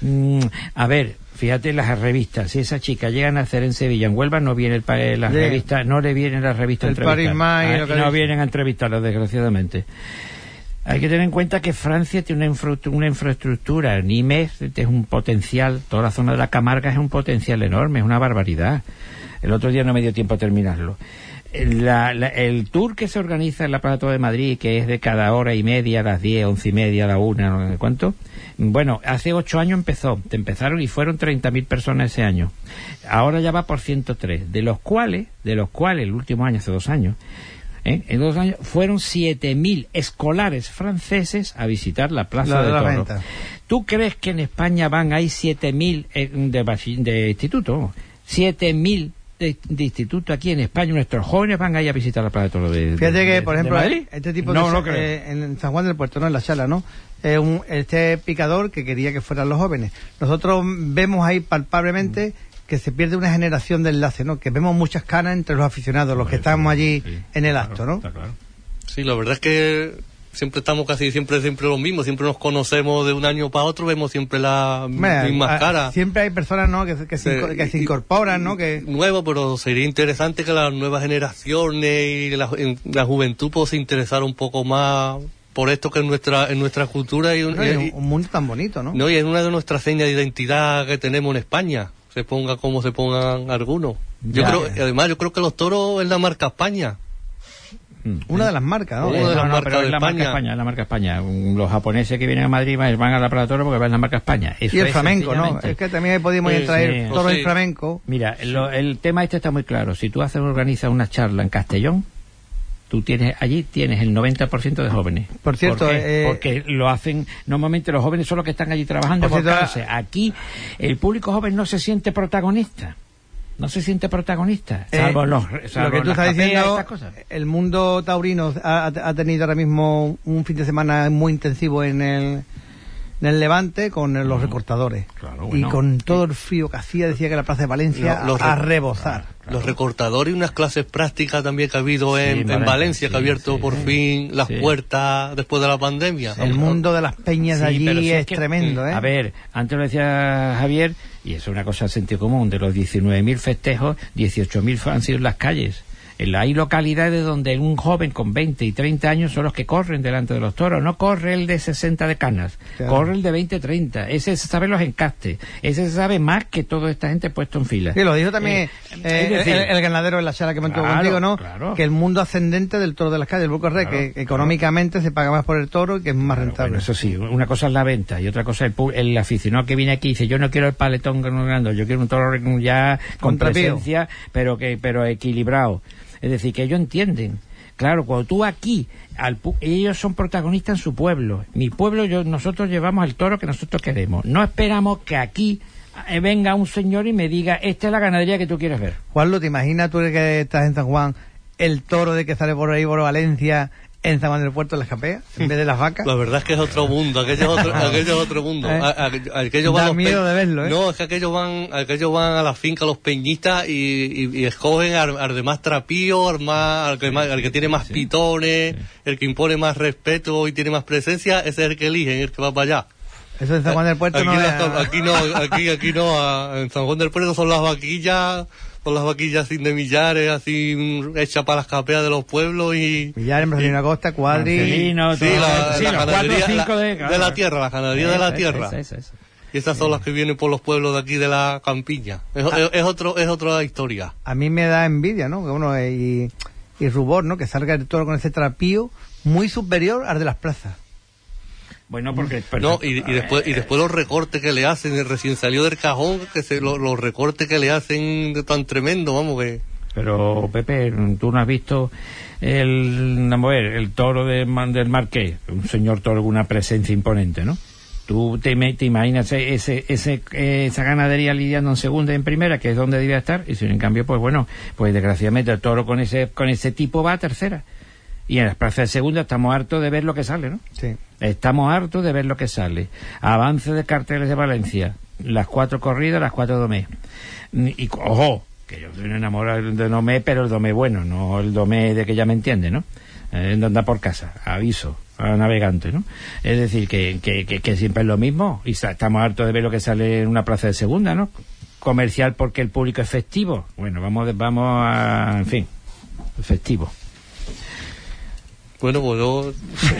a ver, fíjate las revistas, si esa chica llega a nacer en Sevilla, en Huelva, no viene las revistas, no le vienen las revistas a entrevistar. No vienen a entrevistarlo, desgraciadamente. Hay que tener en cuenta que Francia tiene una infraestructura, Nimes es un potencial, toda la zona de la Camarga es un potencial enorme, es una barbaridad. El otro día no me dio tiempo a terminarlo. El tour que se organiza en la Plaza de Madrid, que es de cada hora y media, a las 10, 11 y media, a la 1, no sé cuánto. Bueno, hace 8 años empezaron y fueron 30.000 personas ese año. Ahora ya va por 103, de los cuales el último año, hace 2 años, en 2 años fueron 7.000 escolares franceses a visitar la Plaza de Toros. ¿Tú crees que en España van ahí 7.000 de institutos? 7.000 de instituto aquí en España, nuestros jóvenes van ahí a visitar la Plaza de Toros de Fíjate que, por ejemplo, Madrid. Este tipo en San Juan del Puerto, no en la Sala, ¿no? Este picador que quería que fueran los jóvenes. Nosotros vemos ahí palpablemente que se pierde una generación de enlace, ¿no? Que vemos muchas canas entre los aficionados, los que estamos allí en el acto, ¿no? Está claro. Sí, la verdad es que siempre estamos siempre lo mismo, siempre nos conocemos de un año para otro, vemos siempre las mismas caras. Siempre hay personas, ¿no? que se incorporan, ¿no? Nuevo, pero sería interesante que las nuevas generaciones y la juventud pues se interesara un poco más por esto que en nuestra cultura y un mundo tan bonito, ¿no? No, y es una de nuestras señas de identidad que tenemos en España, se ponga como se pongan algunos. Además yo creo que los toros es la marca España. Una de las marcas, ¿no? Una de las marcas de España. La marca España. Los japoneses que vienen a Madrid van a la Plaza de Toros porque van a la marca España. Eso y el flamenco, ¿no? Es que también podemos traer toros y flamenco. Mira, el tema este está muy claro. Si tú organizas una charla en Castellón, allí tienes el 90% de jóvenes. Por cierto, porque lo hacen, normalmente los jóvenes son los que están allí trabajando por clase. Aquí el público joven no se siente protagonista. Salvo lo que tú estás diciendo, el mundo taurino ha tenido ahora mismo un fin de semana muy intensivo en el Levante con los recortadores. Claro, bueno. Y con todo el frío que hacía, decía que la Plaza de Valencia a rebosar. Claro. Los recortadores y unas clases prácticas también que ha habido en Valencia, que ha abierto por fin las puertas después de la pandemia. El mundo de las peñas de allí es tremendo, ¿eh? A ver, antes lo decía Javier, y eso es una cosa de sentido común, de los 19.000 festejos, 18.000 han sido en las calles. Hay localidades donde un joven con 20 y 30 años son los que corren delante de los toros. No corre el de 60 de canas, corre el de 20, 30. Ese se sabe los encastes. Ese se sabe más que toda esta gente puesto en fila. Sí, lo dijo también el ganadero en la charla que me entró contigo, ¿no? Claro. Que el mundo ascendente del toro de las calles, el Burco Rey, que económicamente se paga más por el toro y que es más rentable. Bueno, eso sí, una cosa es la venta y otra cosa es el aficionado que viene aquí y dice, yo no quiero el paletón grande, yo quiero un toro ya con presencia, pero equilibrado. Es decir, que ellos entienden. Claro, cuando tú aquí, ellos son protagonistas en su pueblo. Mi pueblo, nosotros llevamos el toro que nosotros queremos. No esperamos que aquí venga un señor y me diga, esta es la ganadería que tú quieres ver. Juanlo, ¿te imaginas tú que estás en San Juan, el toro de que sale por ahí por Valencia, en San Juan del Puerto, en las capeas, en vez de las vacas? La verdad es que es otro mundo, aquello es otro mundo. Da miedo de verlo, ¿eh? No, es que aquellos van a la finca los peñistas y escogen al de más trapío, al que tiene más pitones, el que impone más respeto y tiene más presencia, ese es el que eligen, el que va para allá. Eso en San Juan del Puerto aquí no, en San Juan del Puerto son las vaquillas así de Millares, así hechas para las capeas de los pueblos y... Millares, Marcelino Acosta, Cuadri... la ganadería de la tierra, la ganadería de la tierra. Y esas son las que vienen por los pueblos de aquí de la campiña. Es otra historia. A mí me da envidia, ¿no? Que uno y rubor, ¿no? Que salga el toro con ese trapío muy superior al de las plazas. Bueno, porque... y después los recortes que le hacen, recién salió del cajón, los recortes que le hacen de tan tremendo, vamos que... Pero, Pepe, tú no has visto el toro del Marqués, un señor toro con una presencia imponente, ¿no? Tú te imaginas esa ganadería lidiando en segunda y en primera, que es donde debía estar, y si en cambio, pues desgraciadamente el toro con ese tipo va a tercera. Y en las plazas de segunda estamos hartos de ver lo que sale, ¿no? Sí. Estamos hartos de ver lo que sale. Avance de carteles de Valencia, las 4 corridas, las 4 domé. Y ojo, que yo soy un enamorado de domé, pero el domé bueno, no el domé de que ya me entiende, ¿no? De andar por casa, aviso a navegante, ¿no? Es decir, que siempre es lo mismo, y estamos hartos de ver lo que sale en una plaza de segunda, ¿no? Comercial porque el público es festivo. Bueno, vamos a, en fin, festivo. Bueno, pues yo...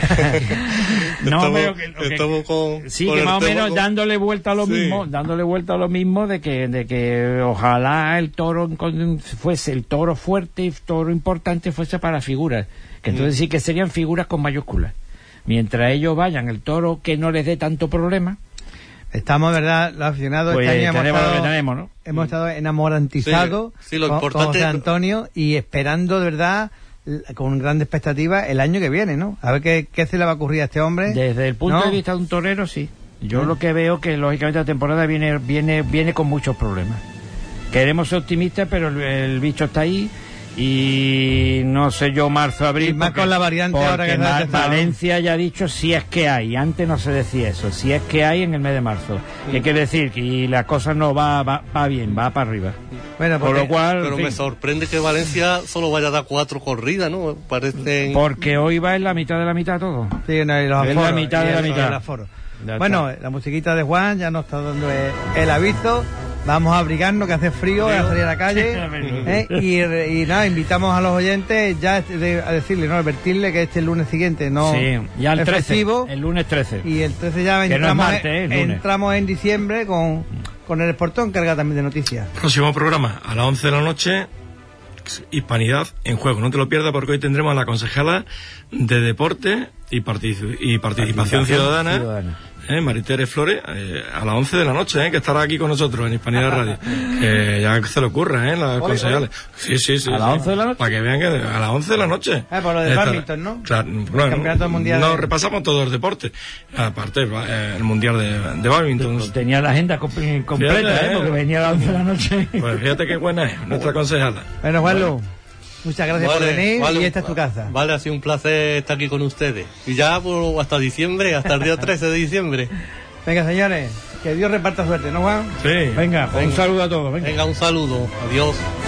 estamos con que más o menos dándole vuelta a lo mismo de que ojalá el toro fuese el toro fuerte y toro importante fuese para figuras, que entonces sí que serían figuras con mayúsculas. Mientras ellos vayan, el toro que no les dé tanto problema. Estamos, ¿verdad? Los aficionados pues este año ¿no? Hemos estado enamorantizados lo importante con José Antonio y esperando de verdad con gran expectativa el año que viene, ¿no? A ver qué se le va a ocurrir a este hombre. Desde el punto de vista de un torero, sí. Yo lo que veo que lógicamente la temporada viene con muchos problemas. Queremos ser optimistas, pero el bicho está ahí y no sé yo, marzo, abril. Y más con la variante ahora que Valencia ya ha dicho si es que hay. Antes no se decía eso. Si es que hay en el mes de marzo. ¿Qué quiere decir? Que la cosa no va bien, va para arriba. Bueno, por lo cual, pero me sorprende que Valencia solo vaya a dar 4 corridas, ¿no? Parecen... Porque hoy va en la mitad de la mitad todo. Sí, no, y los aforos, la mitad de la mitad. Bueno, la musiquita de Juan ya nos está dando el aviso Vamos a abrigarnos, que hace frío, a salir a la calle. Y nada, invitamos a los oyentes ya a decirle, no, advertirle que el lunes siguiente no ya el es 13, festivo. el lunes 13. Y el 13 ya entramos en diciembre con el Sportón, carga también de noticias. Próximo programa, a las 11 de la noche, Hispanidad en Juego. No te lo pierdas, porque hoy tendremos a la concejala de Deporte y Participación Ciudadana. Maritere Flores, a las 11 de la noche, que estará aquí con nosotros en Hispanidad Radio. Ya que se le ocurra, las concejales. Sí. ¿A las 11 de la noche? Para que vean que a las 11 de la noche. Por lo de badminton, ¿no? Claro, el campeonato mundial. No, repasamos todos los deportes. Aparte, el mundial de badminton. Tenía la agenda completa, porque venía a las 11 de la noche. Pues fíjate qué buena es, nuestra concejala. Bueno, Juanlu, muchas gracias por venir, y esta es tu casa. Vale, ha sido un placer estar aquí con ustedes. Y ya hasta diciembre, hasta el día 13 de diciembre. Venga, señores, que Dios reparta suerte, ¿no, Juan? Sí. Venga, un saludo a todos. Venga, un saludo. Adiós.